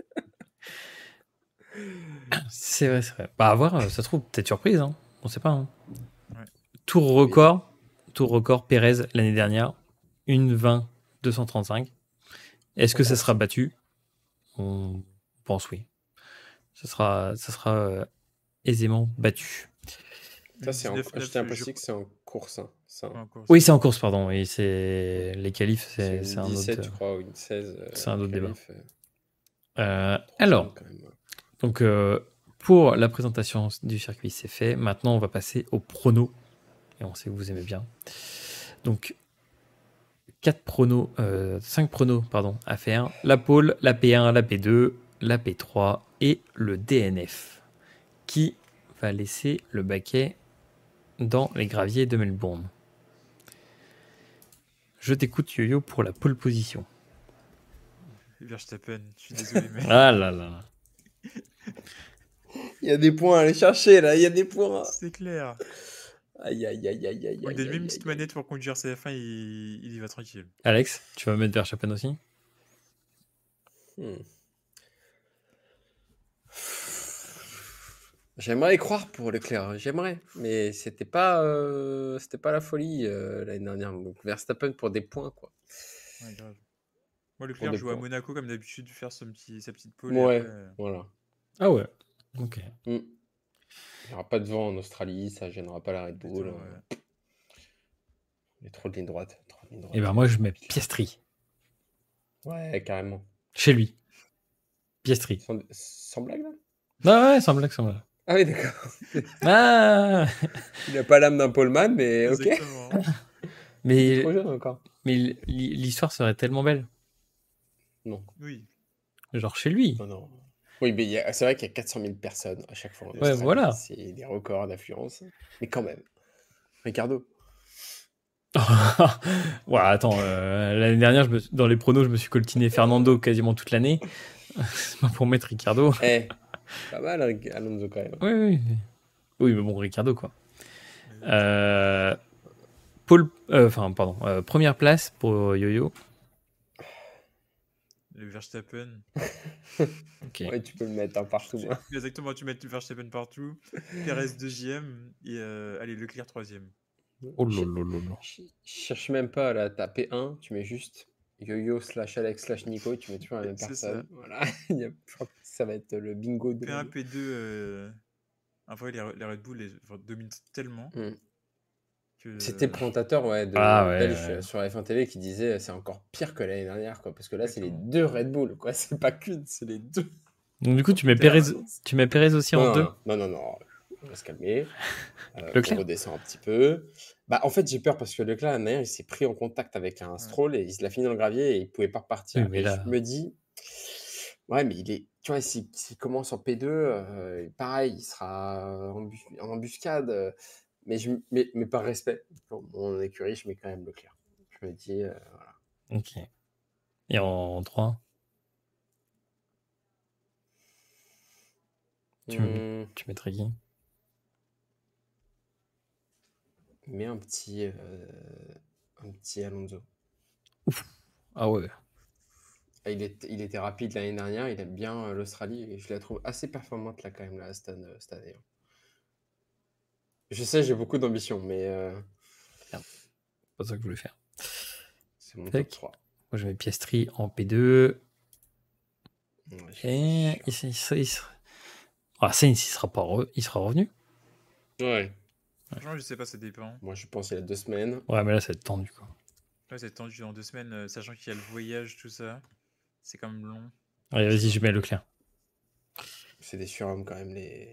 C'est vrai, c'est vrai. Bah, à voir, euh, ça se trouve, peut-être surprise, hein. On sait pas. Hein. Ouais. Tour record, tour record Pérez l'année dernière, une vingt deux cent trente-cinq. Est-ce que ça sera battu? On pense oui. Ça sera, ça sera euh, aisément battu. Ça, c'est en... dix-neuf neuf, J'étais je impossible que crois. c'est en course. Hein. Ça. Pas encore, Oui, ça. c'est en course, pardon. Oui, c'est les qualifs, C'est c'est une c'est un dix-sept, autre. je crois, ou une seize. euh, c'est un autre débat. qualif, euh, Euh, trop alors, jeune, quand même, ouais. donc euh, pour la présentation du circuit, c'est fait. Maintenant, on va passer au prono. Et on sait que vous aimez bien. Donc, quatre pronos, euh, cinq pronos pardon, à faire. La pole, la P un, la P deux, la P trois et le D N F. Qui va laisser le baquet dans les graviers de Melbourne? Je t'écoute, Yo-Yo, pour la pole position. Verstappen, je suis désolé, mais Ah là là. Il y a des points à aller chercher, là. Il y a des points. c'est clair. Aïe, aïe, aïe, aïe, aïe. On lui aïe, donne même aïe, une petite aïe, aïe. manette pour conduire sa F un, il, il y va tranquille. Alex, tu vas mettre Verstappen aussi? Hmm. J'aimerais y croire pour Leclerc, j'aimerais, mais c'était pas, euh, c'était pas la folie euh, l'année dernière. Donc Verstappen pour des points, quoi. Ouais, grave. Moi, pour Leclerc des joue à points. Monaco comme d'habitude, faire son petit, sa petite pole et Ouais, après. euh, voilà. Ah ouais. Ok. Mm. Il n'y aura pas de vent en Australie, ça gênera pas la Red Bull. Exactement, euh, ouais. Il y a trop de lignes droites. Trop de lignes Et ben droites. moi, je mets Piastri. Ouais, carrément. Chez lui. Piastri. Sans, sans blague, là? Ah ouais, sans blague, sans blague. Ah oui, d'accord. Ah Il n'a pas l'âme d'un poleman, mais ok. Exactement. Il est trop Mais, jeune encore. mais l- l'histoire serait tellement belle. Non, Oui. Genre chez lui. non, non. Oui, mais il y a- c'est vrai qu'il y a quatre cent mille personnes à chaque fois en Ouais, Australie. voilà. C'est des records d'affluence. Mais quand même. Ricardo. Ouais, attends, euh, l'année dernière, je me, dans les pronos, je me suis coltiné Fernando quasiment toute l'année. C'est pas pour mettre Ricardo. Eh, pas mal, Ric- Alonso, quand même. Oui, oui. Oui, mais bon, Ricardo, quoi. Exactement. Euh, Paul, euh, enfin, pardon, euh, première place pour Yo-Yo. Le Verstappen. Ok. Ouais, tu peux le mettre hein, partout. Tu- hein. Exactement, tu mets le Verstappen partout. Perez deuxième et euh, allez, Leclerc troisième. Oh là Je là là là. je- je cherche même pas à la taper un, tu mets juste Yo-Yo slash Alex slash Nico, et tu mets toujours la même C'est personne. ça. Voilà. Il y a- je crois que ça va être le bingo de P un, l'année. P deux. Euh... En vrai, les, les Red Bull les, enfin, dominent tellement Mm. que. C'était le présentateur ouais, de Ah ouais, belge ouais. sur F un T V qui disait euh, c'est encore pire que l'année dernière, quoi, parce que là, c'est les Exactement. deux Red Bull, quoi. C'est pas qu'une, c'est les deux. Donc, du coup, tu mets Putain. Pérez, tu mets Pérez aussi en Non, deux. non, non, non, non, on va se calmer. Euh, on Leclerc. redescend un petit peu. Bah, en fait, j'ai peur parce que Leclerc, l'année dernière, il s'est pris en contact avec un Ouais. Stroll et il se l'a fini dans le gravier et il pouvait pas repartir. Oui, mais et là- je me dis, ouais, mais il est, tu vois, s'il s'il commence en P deux, euh, pareil, il sera en, embus- en embuscade. euh, mais, je, mais, mais par respect pour mon écurie, je mets quand même Leclerc. Je me dis, euh, voilà. Ok. Et en trois, tu, Hum, tu mettrais qui? mets un petit, euh, un petit Alonso. Ah ouais. Ah, Il, est, il était rapide l'année dernière, il aime bien euh, l'Australie et je la trouve assez performante là quand même, là, Aston, euh, cette année. hein. Je sais, j'ai beaucoup d'ambition, mais euh, C'est pas ça que je voulais faire. c'est mon Tac. top trois. Moi, je mets Piastri en P deux. Ouais, je- Et il, il, il, il sera... Ah, Sainz, il sera pas re- il sera revenu. Ouais, Franchement, je sais pas, ça dépend. moi je pense il y a deux semaines. Ouais, mais là, ça va être tendu, quoi. Là, c'est tendu dans deux semaines, euh, sachant qu'il y a le voyage, tout ça. C'est quand même long. Allez, vas-y, je mets Leclerc. C'est des surhommes quand même, les.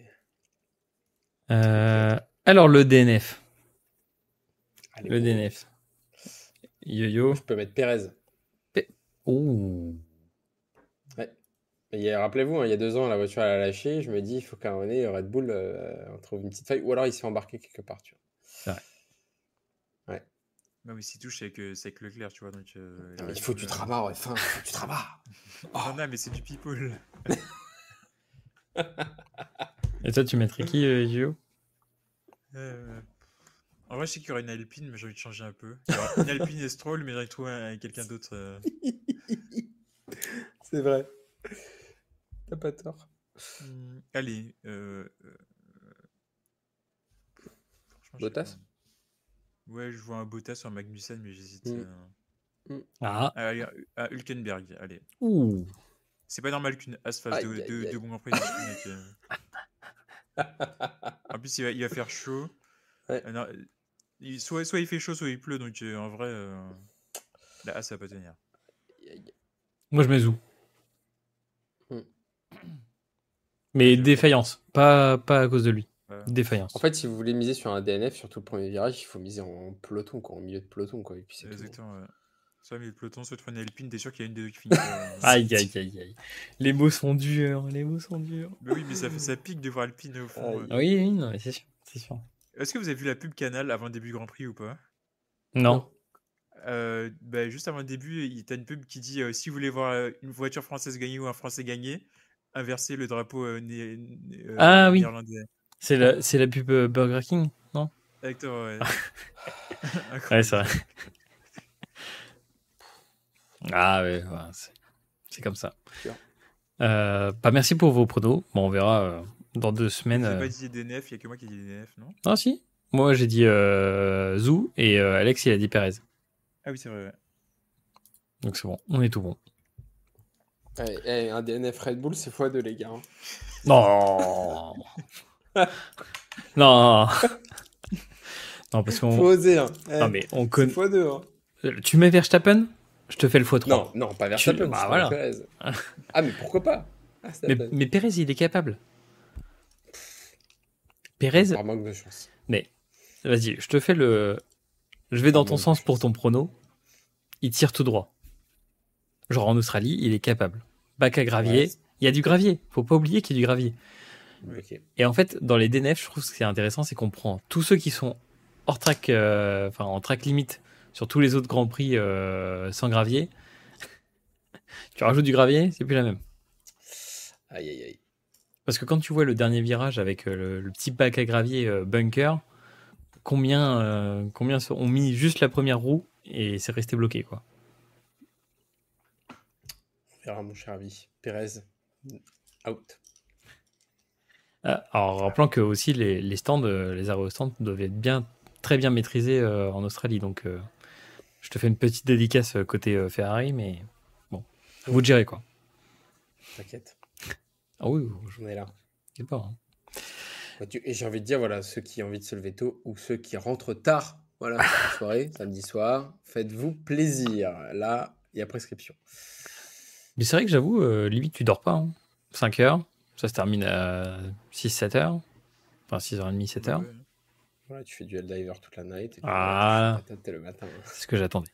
Euh, alors, le D N F. Allez, Le bon. D N F. Yo-yo. Je peux mettre Pérez. Ouh. Et il y a- Rappelez-vous, hein, il y a deux ans, la voiture elle a lâché. Je me dis, il faut qu'à un moment donné, Red Bull euh, on trouve une petite faille. Ou alors il se fait embarquer quelque part. Tu vois. C'est vrai. Non, mais s'il touche, c'est avec, euh, c'est avec Leclerc, tu vois. Donc, euh, Non, mais Red il faut que Bull, tu te euh, ramarres, enfin, il faut que tu te ramarres. Non, non, mais c'est du people. Et toi, tu mettrais qui, euh, Yo? Euh, En vrai, je sais qu'il y aura une Alpine, mais j'ai envie de changer un peu. Il y aura une Alpine et Stroll, mais j'ai envie de trouver un- quelqu'un d'autre. euh. C'est vrai. T'as pas tort. Hmm, Allez. Euh... euh, franchement, je sais Bottas pas. Ouais, je vois un Bottas ou un Magnussen, mais j'hésite. Hmm. euh. Ah. Ah, allez, un Hülkenberg, allez. Ouh. C'est pas normal qu'une As fasse Aïe, deux, aïe, deux, aïe. deux bons Grands Prix. d'affilée, mec, euh. En plus, il va, il va faire chaud. Ouais. Euh, non, il- soit, soit il fait chaud, soit il pleut. Donc, euh, en vrai, euh, la As, ça va pas tenir. Moi, je mets Zou. Hmm. Mais défaillance. Pas, pas à cause de lui. Ouais. Défaillance. En fait, si vous voulez miser sur un D N F, surtout le premier virage, il faut miser en peloton, quoi, en milieu de peloton. Quoi, et puis c'est tout. Exactement. Ouais. Soit milieu de peloton, soit tu prends une Alpine, t'es sûr qu'il y a une des deux qui finit. euh, Aïe, aïe, aïe, aïe. Les mots sont durs. Les mots sont durs. Mais oui, mais ça, fait, ça pique de voir Alpine au fond. Aïe. euh. Oui, oui, non, mais c'est sûr. C'est sûr. Est-ce que vous avez vu la pub Canal avant le début du Grand Prix ou pas? Non. Euh, bah, juste avant le début, il y a une pub qui dit euh, si vous voulez voir euh, une voiture française gagner ou un Français gagner, inversez le drapeau euh, né- né- euh, Ah oui. néerlandais. C'est la, c'est la pub euh, Burger King, non? Exactement, ouais. Ouais, c'est vrai. Ah ouais, ouais, c'est, c'est comme ça. Sûr. Euh, bah, merci pour vos pronos. Bon, on verra euh, dans deux semaines. Vous euh. n'avez pas dit D N F, il n'y a que moi qui ai dit D N F, non? Ah si. Moi, j'ai dit euh, Zou et euh, Alex, il a dit Perez. Ah oui, c'est vrai, ouais. Donc c'est bon, on est tout bon. Eh, eh, un D N F Red Bull, c'est fois deux, les gars. hein. Non, non, non, parce Faut qu'on. oser. Hein. Non, Eh, mais on c'est connaît. fois deux. Hein. Tu mets Verstappen, je te fais le x trois. Non, non, pas Tu... Verstappen, Bah je prends voilà. Perez. Ah, mais pourquoi pas Mais, Verstappen. mais Pérez, il est capable. Bon, Pérez, par manque de chance. mais vas-y, je te fais le. Je vais Par dans ton manque de sens pour chance. ton prono. Il tire tout droit. Genre en Australie, il est capable. Bac à gravier, Ouais, il y a du gravier. Faut pas oublier qu'il y a du gravier. Oui. ok. Et en fait, dans les D N F, je trouve que ce qui est intéressant, c'est qu'on prend tous ceux qui sont hors track, euh, enfin en track limite sur tous les autres grands prix euh, sans gravier. Tu rajoutes du gravier, c'est plus la même. Aïe, aïe, aïe. Parce que quand tu vois le dernier virage avec euh, le, le petit bac à gravier euh, bunker, combien, euh, combien se- ont mis juste la première roue et c'est resté bloqué, quoi. On verra, mon cher ami. Perez, out. Ah, alors, rappelant que aussi les, les stands, euh, les arrêts au stand doivent être bien, très bien maîtrisés euh, en Australie. Donc, euh, je te fais une petite dédicace euh, côté euh, Ferrari, mais bon, vous Ok, gérez quoi. t'inquiète, Ah oui, je on est là. sais pas. hein. Ouais, tu- Et j'ai envie de dire, voilà, ceux qui ont envie de se lever tôt ou ceux qui rentrent tard, voilà, en soirée, samedi soir, faites-vous plaisir. Là, il y a prescription. Mais c'est vrai que j'avoue, euh, limite, tu dors pas. hein. cinq heures, ça se termine à six sept heures. Enfin, six heures trente, sept Bah heures. ouais. Voilà, tu fais du Helldiver toute la night et puis voilà, tu fais Ah, patate dès le matin. c'est ce que j'attendais.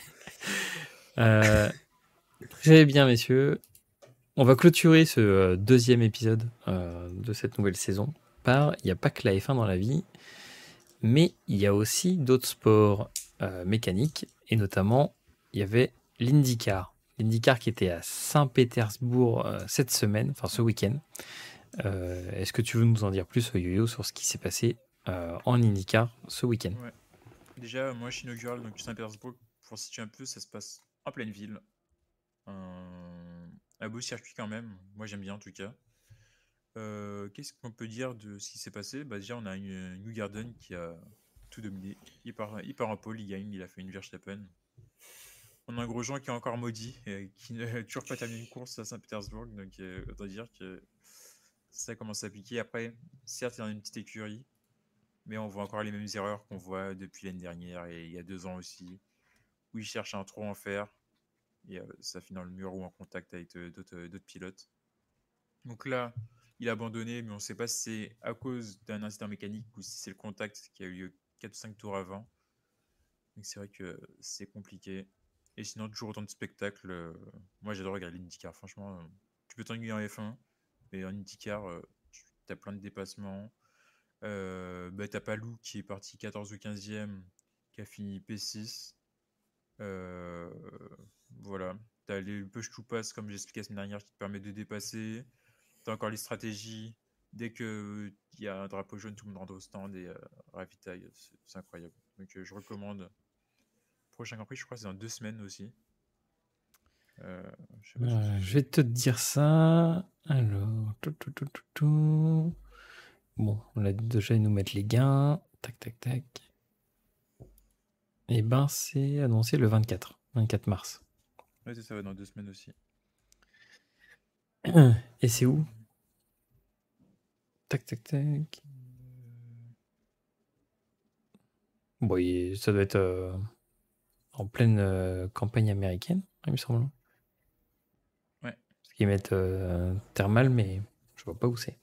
Euh, très bien, messieurs. On va clôturer ce euh, deuxième épisode euh, de cette nouvelle saison par il n'y a pas que la F un dans la vie, mais il y a aussi d'autres sports euh, mécaniques, et notamment il y avait l'IndyCar. L'IndyCar qui était à Saint-Pétersbourg euh, cette semaine, enfin ce week-end. Euh, Est-ce que tu veux nous en dire plus, Yo-Yo, sur ce qui s'est passé euh, en IndyCar ce week-end? Ouais. Déjà, moi, je suis inaugural, donc Saint-Pétersbourg, pour situer un peu, ça se passe en pleine ville. Un, un beau circuit quand même. Moi, j'aime bien en tout cas. Euh, Qu'est-ce qu'on peut dire de ce qui s'est passé? Bah, déjà, on a une New Garden qui a tout dominé. Il part, il part en pole, il gagne, il a fait une Verstappen. On a un Grosjean qui est encore maudit, et qui n'a toujours pas terminé une course à Saint-Pétersbourg. Donc, euh, autant dire que ça commence à piquer. Après, certes, il y a une petite écurie, mais on voit encore les mêmes erreurs qu'on voit depuis l'année dernière et il y a deux ans aussi, où il cherche un trop en faire et euh, ça finit dans le mur ou en contact avec euh, d'autres euh, d'autres pilotes. Donc là, il a abandonné, mais on ne sait pas si c'est à cause d'un incident mécanique ou si c'est le contact qui a eu lieu quatre ou cinq tours avant. Donc c'est vrai que c'est compliqué. Et sinon, toujours autant de spectacles. euh, moi, j'adore regarder l'IndyCar. Franchement, euh, tu peux t'ennuyer en F un, mais en IndyCar, euh, tu as plein de dépassements. Euh, bah, t'as Palou qui est parti quatorze ou quinzième, qui a fini P six. Euh, voilà. T'as les push to pass, comme j'expliquais la semaine dernière, qui te permet de dépasser. T'as encore les stratégies. Dès qu'il y a un drapeau jaune, tout le monde rentre au stand et euh, ravitaille. C'est c'est incroyable. Donc euh, je recommande. Prochain Grand Prix, je crois, c'est dans deux semaines aussi. Euh, je sais pas, je Euh, suis je vais fait. te dire ça. Alors, tout, tout, tout, tout, tout. Bon, on a dit déjà, ils nous mettent les gains. Tac, tac, tac. Et ben, c'est annoncé le vingt-quatre, vingt-quatre mars. Ouais, c'est ça, va dans deux semaines aussi. Et c'est où? Tac, tac, tac. Bon, il- ça doit être euh, en pleine euh, campagne américaine, il me semble. Ouais. Parce qu'ils mettent euh, thermal, mais je vois pas où c'est.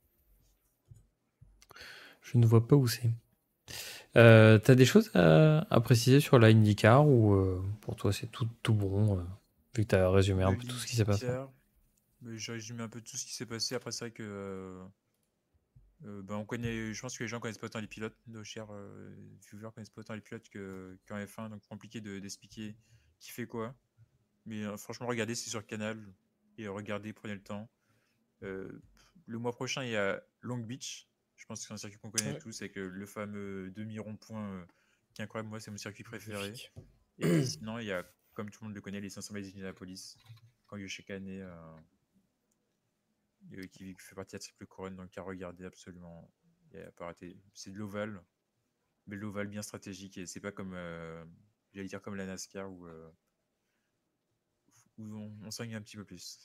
Je ne vois pas où c'est. Euh, T'as des choses à, à préciser sur la IndyCar ou euh, pour toi c'est tout, tout bon, euh, vu que t'as résumé un Le peu tout ce qui s'est passé? l'IndyCar, mais j'ai résumé un peu tout ce qui s'est passé. Après, c'est vrai que euh, euh, ben, on connaît, je pense que les gens connaissent pas autant les pilotes, nos chers euh, viewers connaissent pas autant les pilotes que, qu'en F un, donc compliqué de- d'expliquer qui fait quoi. Mais euh, franchement, regardez, c'est sur Canal et regardez, prenez le temps. Euh, le mois prochain, il y a Long Beach. Je pense que c'est un circuit qu'on connaît Ouais, tous avec euh, le fameux demi-rond-point euh, qui est incroyable. Moi, c'est mon circuit préféré. magnifique. Et puis sinon, il y a, comme tout le monde le connaît, les cinq cents miles d'Indianapolis, quand il y a chaque année, euh, euh, qui fait partie de la triple couronne, donc à regarder absolument. Il y a pas raté. C'est de l'ovale, mais l'ovale bien stratégique. Et c'est pas comme, euh, j'allais dire comme la NASCAR où, euh, où on, on s'ennuie un petit peu plus.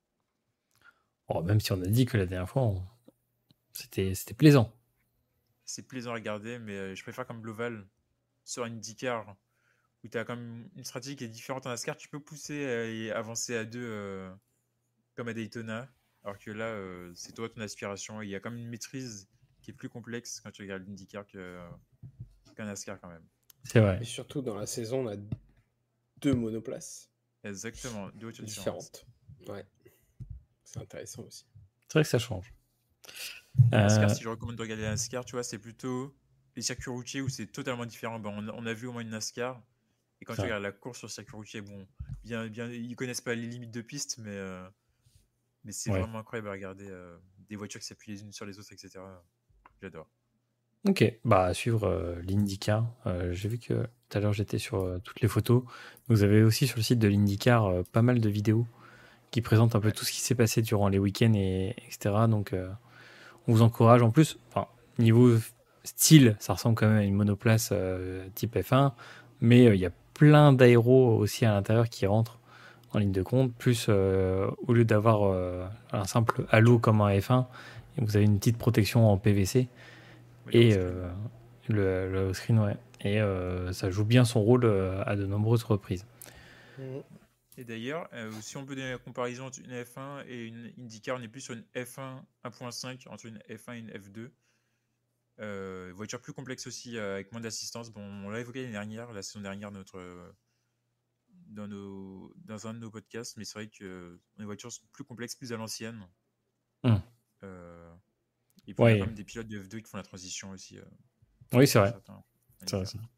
Oh, même si on a dit que la dernière fois, on- c'était, c'était plaisant. C'est plaisant à regarder, mais euh, je préfère comme l'Oval sur une IndyCar où tu as comme une stratégie qui est différente en NASCAR. Tu peux pousser euh, et avancer à deux euh, comme à Daytona, alors que là, euh, c'est toi ton aspiration. Il y a comme une maîtrise qui est plus complexe quand tu regardes l'IndyCar que, euh, qu'un NASCAR quand même. C'est vrai. Et surtout, dans la saison, on a deux monoplaces Exactement, deux voitures différentes. différentes. Ouais. C'est intéressant aussi. C'est vrai que ça change. NASCAR, Euh, si je recommande de regarder la NASCAR, tu vois, c'est plutôt les circuits routiers où c'est totalement différent. Ben, on, a, on a vu au moins une NASCAR, et quand tu ça. regardes la course sur circuit routier, bon, bien, bien, ils connaissent pas les limites de piste, mais, euh, mais c'est Ouais. vraiment incroyable à regarder euh, des voitures qui s'appuient les unes sur les autres, et cetera. J'adore. Ok, bah à suivre euh, l'IndyCar. Euh, j'ai vu que tout à l'heure j'étais sur euh, toutes les photos. Vous avez aussi sur le site de l'IndyCar euh, pas mal de vidéos qui présentent un peu Ouais. tout ce qui s'est passé durant les week-ends et etc. Donc euh, on vous encourage en plus. Enfin, niveau style, ça ressemble quand même à une monoplace euh, type F un, mais euh, il y a plein d'aéros aussi à l'intérieur qui rentrent en ligne de compte. Plus euh, au lieu d'avoir euh, un simple halo comme un F un, vous avez une petite protection en P V C. Oui, le Et screen. euh, le, le screen, ouais. Et euh, ça joue bien son rôle euh, à de nombreuses reprises. Mhm. Et d'ailleurs, euh, si on peut donner la comparaison entre une F un et une IndyCar, on est plus sur une F un un point cinq entre une F un et une F deux. Euh, voiture plus complexe aussi, euh, avec moins d'assistance. Bon, on l'a évoqué l'année dernière, la saison dernière, notre, euh, dans, nos, dans un de nos podcasts, mais c'est vrai que les voitures sont plus complexes, plus à l'ancienne. Hum. Euh, et puis on a quand Ouais. même des pilotes de F deux qui font la transition aussi. euh, Oui, c'est pour vrai. certains. C'est vrai, IndyCar. c'est vrai.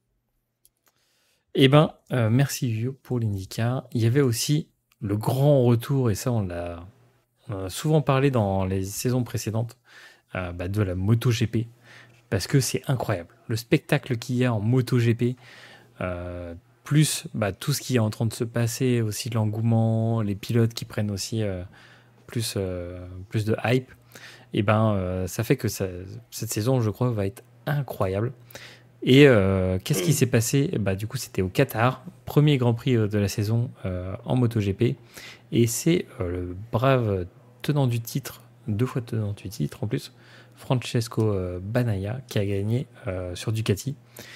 Eh ben, euh, merci Vio pour l'IndyCar. Il y avait aussi le grand retour, et ça on l'a on en a souvent parlé dans les saisons précédentes, euh, bah, de la MotoGP, parce que c'est incroyable. Le spectacle qu'il y a en MotoGP, euh, plus bah, tout ce qui est en train de se passer, aussi l'engouement, les pilotes qui prennent aussi euh, plus, euh, plus de hype, et ben euh, ça fait que ça- cette saison, je crois, va être incroyable. Et euh, qu'est-ce qui s'est passé? Bah, du coup, c'était au Qatar, premier Grand Prix euh, de la saison euh, en MotoGP. Et c'est euh, le brave tenant du titre, deux fois tenant du titre en plus, Francesco euh, Bagnaia, qui a gagné euh, sur Ducati.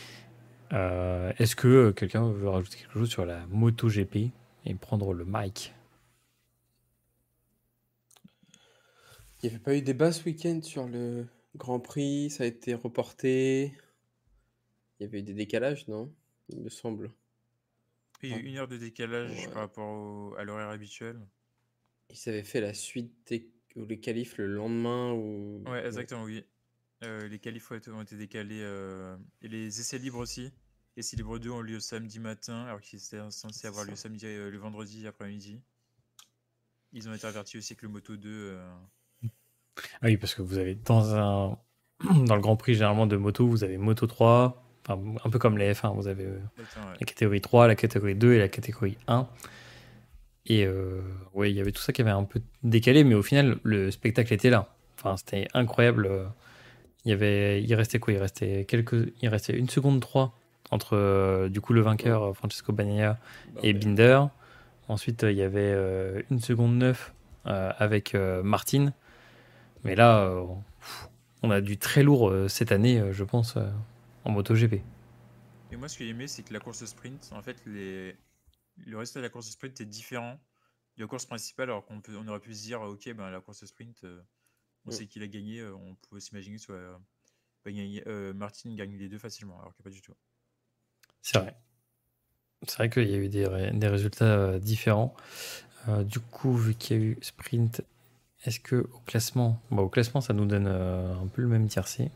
Euh, Est-ce que euh, quelqu'un veut rajouter quelque chose sur la MotoGP et prendre le mic? Il n'y avait pas eu débat ce week-end sur le Grand Prix, ça a été reporté. Il y avait eu des décalages, non? Il me semble. Il y a Ah, eu une heure de décalage par ouais. rapport au- à l'horaire habituel. Ils avaient fait la suite des... ou les qualifs le lendemain ou... Ouais, Ouais. exactement, oui. Euh, les qualifs ont été ont été décalés euh, et les essais libres aussi. Les essais libres deux ont lieu samedi matin, alors qu'ils étaient censés C'est avoir lieu ça. samedi, euh, le vendredi après-midi. Ils ont été avertis aussi que le Moto deux. euh, Ah oui, parce que vous avez dans un dans le Grand Prix généralement de moto, vous avez Moto trois, enfin, un peu comme les F un, vous avez euh, Exactement, ouais. la catégorie trois, la catégorie deux et la catégorie un. Et euh, ouais, il y avait tout ça qui avait un peu décalé, mais au final, le spectacle était là. Enfin, c'était incroyable. euh, Il y avait, il restait quoi? Il restait quelques, il restait une seconde trois entre euh, du coup le Ouais. vainqueur euh, Francesco Bagnaia et Bardet. Binder. Ensuite, euh, il y avait euh, une seconde neuf euh, avec euh, Martin. Mais là, euh, on a du très lourd euh, cette année, euh, je pense, euh, en MotoGP. Et moi, ce que j'ai aimé, c'est que la course sprint, en fait, les... le résultat de la course sprint est différent de la course principale, alors qu'on peut... on aurait pu se dire, ok, ben, la course sprint, euh, on Mm. sait qu'il a gagné, euh, on peut s'imaginer que soit, euh, Bagnaia- euh, Martin gagne les deux facilement, alors que pas du tout. C'est vrai. C'est vrai qu'il y a eu des, ré- des résultats euh, différents. Euh, du coup, vu qu'il y a eu sprint, est-ce que au classement, bon, au classement, ça nous donne euh, un peu le même tiercé.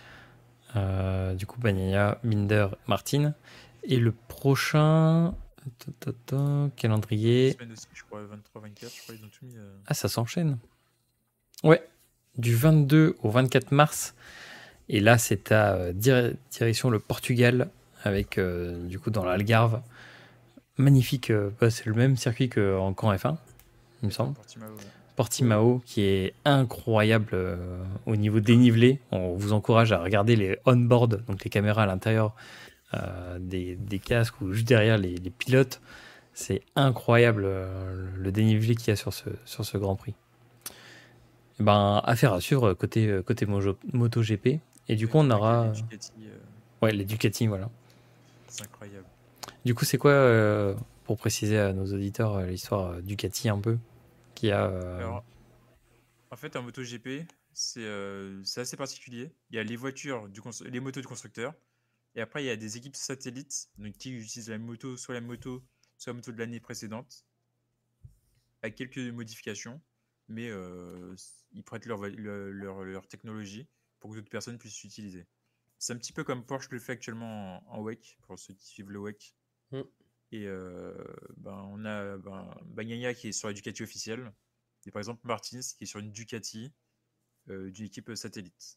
Euh, du coup, Bagnaia, Binder, Martin. Et le prochain ta, ta, ta, Deux calendrier. semaines aussi, je crois, vingt-trois vingt-quatre, je crois, ils ont tout mis. euh, Ah, ça s'enchaîne. Ouais, du vingt-deux au vingt-quatre mars. Et là, c'est à euh, dire- direction le Portugal, avec euh, du coup dans l'Algarve. Magnifique, euh, bah, c'est le même circuit qu'en camp F un, il me D'accord, semble. Portimao, ouais. Portimao, qui est incroyable euh, au niveau dénivelé. On vous encourage à regarder les on-board, donc les caméras à l'intérieur euh, des, des casques ou juste derrière les, les pilotes. C'est incroyable euh, le dénivelé qu'il y a sur ce, sur ce Grand Prix. Et ben, affaire à suivre côté, côté Mojo- MotoGP. Et du coup, on aura. Les Ducati, euh, Ouais, les Ducati, voilà. c'est incroyable. Du coup, c'est quoi, euh, pour préciser à nos auditeurs, euh, l'histoire euh, Ducati un peu qui a. euh, Alors, en fait, en MotoGP, c'est euh, c'est assez particulier. Il y a les voitures, du cons- les motos du constructeur. Et après, il y a des équipes satellites donc, qui utilisent la moto, soit la moto, soit la moto de l'année précédente, avec quelques modifications. Mais euh, ils prêtent leur, va- leur, leur- leur technologie pour que d'autres personnes puissent l'utiliser. C'est un petit peu comme Porsche le fait actuellement en, en W E C, pour ceux qui suivent le W E C. Mm. Et euh, ben, on a ben, Bagnaia qui est sur la Ducati officielle. Et par exemple Martins qui est sur une Ducati euh, d'une équipe satellite.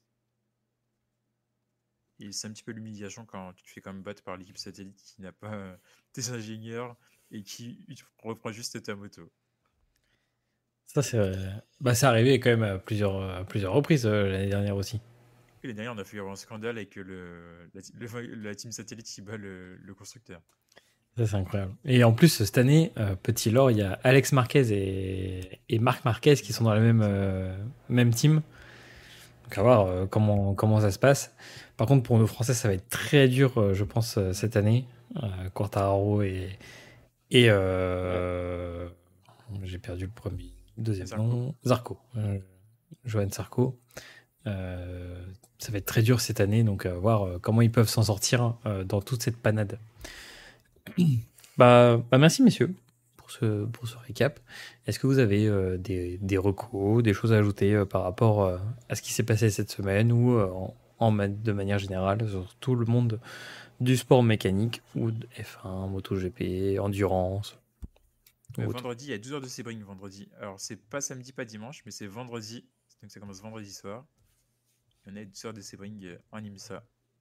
Et c'est un petit peu l'humiliation quand tu te fais quand même battre par l'équipe satellite qui n'a pas euh, tes ingénieurs et qui reprend juste ta moto. Ça, c'est. euh, Bah, c'est arrivé quand même à plusieurs, à plusieurs reprises euh, l'année dernière aussi. Et l'année dernière, on a fait un scandale avec le, la, le- la team satellite qui bat le, le constructeur. Ça, c'est incroyable. Et en plus, cette année, euh, petit lore, il y a Alex Marquez et, et Marc Marquez qui sont dans la même, euh, même team. Donc, à voir euh, comment, comment ça se passe. Par contre, pour nos Français, ça va être très dur, euh, je pense, euh, cette année. Euh, Quartararo et. Et. euh, J'ai perdu le premier. Deuxième Zarco. nom. Zarco. Euh, Johan Zarco. Euh, ça va être très dur cette année, donc à voir euh, comment ils peuvent s'en sortir euh, dans toute cette panade. Bah, bah merci messieurs pour ce, pour ce récap. Est-ce que vous avez euh, des, des recos, des choses à ajouter euh, par rapport euh, à ce qui s'est passé cette semaine ou euh, en, en ma- de manière générale sur tout le monde du sport mécanique ou de F un, MotoGP, endurance Euh, ou autre. vendredi, il y a douze heures de Sebring vendredi. Alors, c'est pas samedi, pas dimanche, mais c'est vendredi. Donc, ça commence vendredi soir. Et on a douze heures de Sebring euh, en IMSA.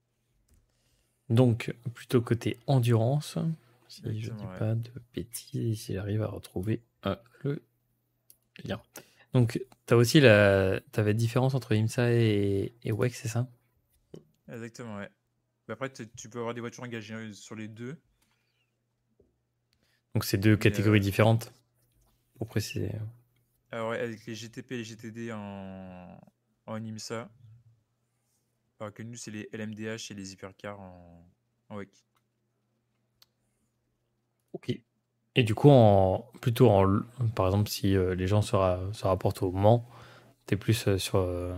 Donc plutôt côté endurance, si je Exactement, dis ouais. pas de bêtises, si j'arrive à retrouver euh, le lien. Donc, tu as aussi la t'avais différence entre IMSA et, et W E C, c'est ça? Exactement, ouais. Mais après, tu tu peux avoir des voitures engagées euh, sur les deux. Donc, c'est deux Mais catégories euh, différentes, pour préciser. alors, ouais, avec les G T P et les G T D en, en IMSA, alors que nous, c'est les L M D H et les hypercars en, en W E C. Ok. Et du coup, en, plutôt en, par exemple, si euh, les gens se, ra- se rapportent au Mans, tu es plus euh, sur. euh,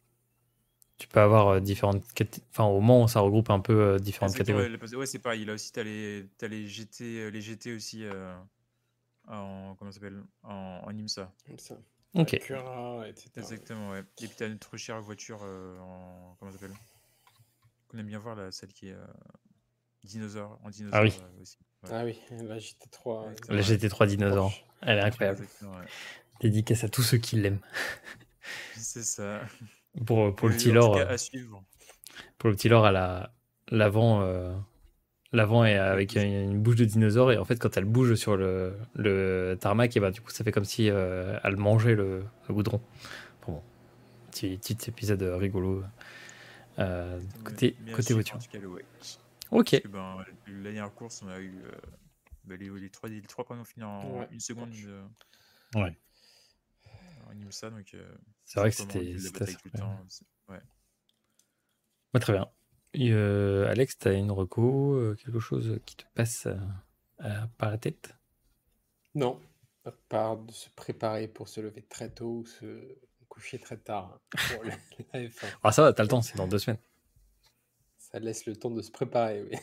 tu peux avoir euh, différentes. caté- Enfin, au Mans, ça regroupe un peu euh, différentes Exactement, catégories. ouais, le- ouais, c'est pareil. Là aussi, tu as les, t'as les G T, euh, les G T aussi euh, en, comment ça s'appelle, en, en IMSA. Comme ça. Ok. Acura, et cetera. Exactement, ouais. Et puis, tu as notre chère voiture euh, en, comment ça s'appelle, qu'on aime bien voir, là, celle qui est euh, dinosaure, en Ah dinosaure oui, euh, aussi. Ouais. Ah oui, la G T trois. la Exactement, ouais. G T trois Dinosaure. Porsche. Elle est incroyable. Exactement, ouais. Dédicace à tous ceux qui l'aiment. C'est ça. Pour, pour le Mais petit en tout lore, cas, euh, à suivre. pour le petit lore à la l'avant. euh, L'avant est Elle avec bouge. une, une bouche de dinosaure et en fait quand elle bouge sur le, le tarmac et bah du coup ça fait comme si euh, elle mangeait le, le goudron. Bon, petit, petit épisode rigolo euh, côté, Mais à côté suivre, voiture. en tout cas, le W E C. Ok, Parce que ben, la dernière course, on a eu euh, bah, les, les trois, les trois premiers ont fini en Ouais, une seconde Porsche. euh, ouais. en IMSA, donc euh, C'est vrai ça que recommande c'était de la c'était bataille assez tout le incroyable. temps. c'est- Ouais. Ouais, très bien. Et, euh, Alex, t'as une reco, euh, quelque chose qui te passe euh, euh, par la tête? Non, à part de se préparer pour se lever très tôt ou se coucher très tard hein, pour la la F un. Ah ça va, t'as le temps, c'est dans deux semaines. Ça laisse le temps de se préparer, oui.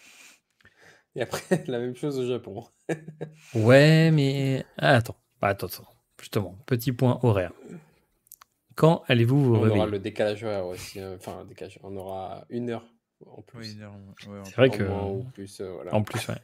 Et après, la même chose au Japon. Ouais, mais ah, attends, Ah, attends, attends. Justement, petit point horaire. Quand allez-vous vous On aura réveiller? le décalage horaire aussi. hein. Enfin, un décalage. On aura une heure en Ouais, plus. une heure, ouais, en C'est plus. vrai En que moins ou plus. euh, voilà. en plus, ouais.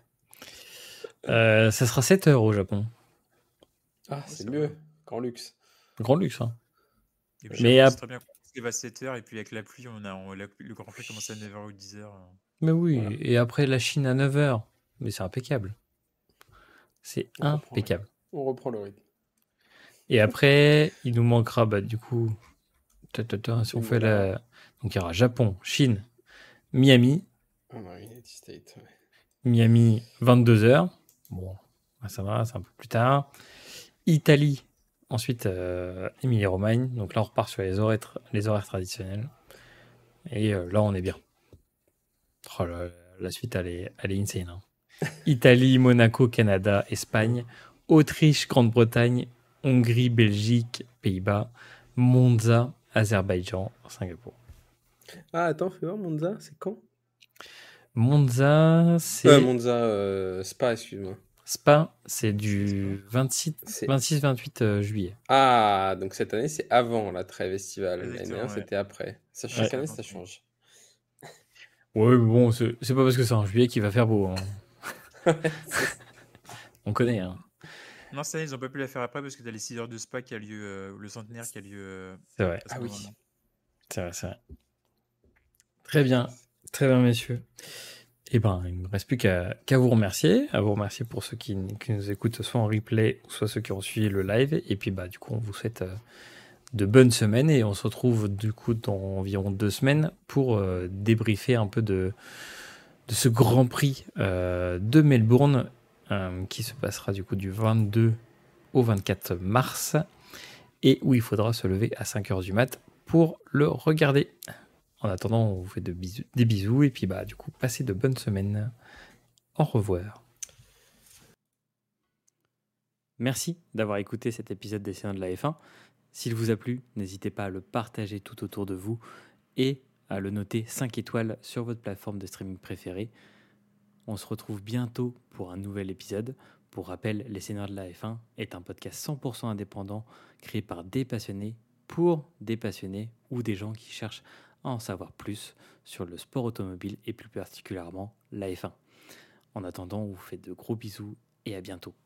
Euh, ça sera sept heures au Japon. Ah, Ouais, c'est ça mieux va. qu'en luxe. Grand luxe, hein. Et puis Mais, Japon, à- c'est très bien. Il va à sept heures et puis avec la pluie, on a, on- la- le Grand Prix commence à neuf heures ou dix heures. mais oui, Voilà. et après la Chine à neuf heures. Mais c'est impeccable. C'est On reprend, impeccable. on reprend le rythme. Et après, il nous manquera, bah, du coup, ta, ta, ta, si on Et fait voilà. la. Donc il y aura Japon, Chine, Miami. On a United States. ouais. Miami, vingt-deux heures. Bon, ça va, c'est un peu plus tard. Italie, ensuite euh, Émilie-Romagne. Donc là, on repart sur les horaires, les horaires traditionnels. Et euh, là, on est bien. Oh, la, la suite, elle est, elle est insane. Hein. Italie, Monaco, Canada, Espagne, Autriche, Grande-Bretagne, Hongrie, Belgique, Pays-Bas, Monza, Azerbaïdjan, Singapour. Ah, attends, fais voir, Monza, c'est quand? Monza, c'est. Euh, Monza, euh, Spa, excuse-moi. Spa, c'est du vingt-six C'est- vingt-six-vingt-huit euh, juillet. Ah, donc cette année, c'est avant la trêve estivale. L'année Exactement, dernière, ouais. c'était après. Ça, chaque Ouais. année, ça change. Ouais, mais bon, c'est c'est pas parce que c'est en juillet qu'il va faire beau. Hein. Ouais, c'est- On connaît. Hein. Non, cette année, ils ont pas pu la faire après parce que t'as les six heures de Spa qui a lieu, euh, ou le centenaire qui a lieu euh, C'est vrai. à ce Ah oui. moment-là. C'est vrai, c'est vrai. Très bien. Très bien, messieurs. Eh ben, il ne me reste plus qu'à qu'à vous remercier. À vous remercier pour ceux qui, qui nous écoutent soit en replay, soit ceux qui ont suivi le live. Et puis, bah, du coup, on vous souhaite euh, de bonnes semaines. Et on se retrouve, du coup, dans environ deux semaines pour euh, débriefer un peu de, de ce Grand Prix euh, de Melbourne euh, qui se passera, du coup, du vingt-deux au vingt-quatre mars. Et où il faudra se lever à cinq heures du mat pour le regarder. En attendant, on vous fait de bisous, des bisous et puis bah du coup, passez de bonnes semaines. Au revoir. Merci d'avoir écouté cet épisode des Sénats de la F un. S'il vous a plu, n'hésitez pas à le partager tout autour de vous et à le noter cinq étoiles sur votre plateforme de streaming préférée. On se retrouve bientôt pour un nouvel épisode. Pour rappel, Les Seigneurs de la F un est un podcast cent pour cent indépendant créé par des passionnés pour des passionnés ou des gens qui cherchent à en savoir plus sur le sport automobile et plus particulièrement la F un. En attendant, on vous fait de gros bisous et à bientôt.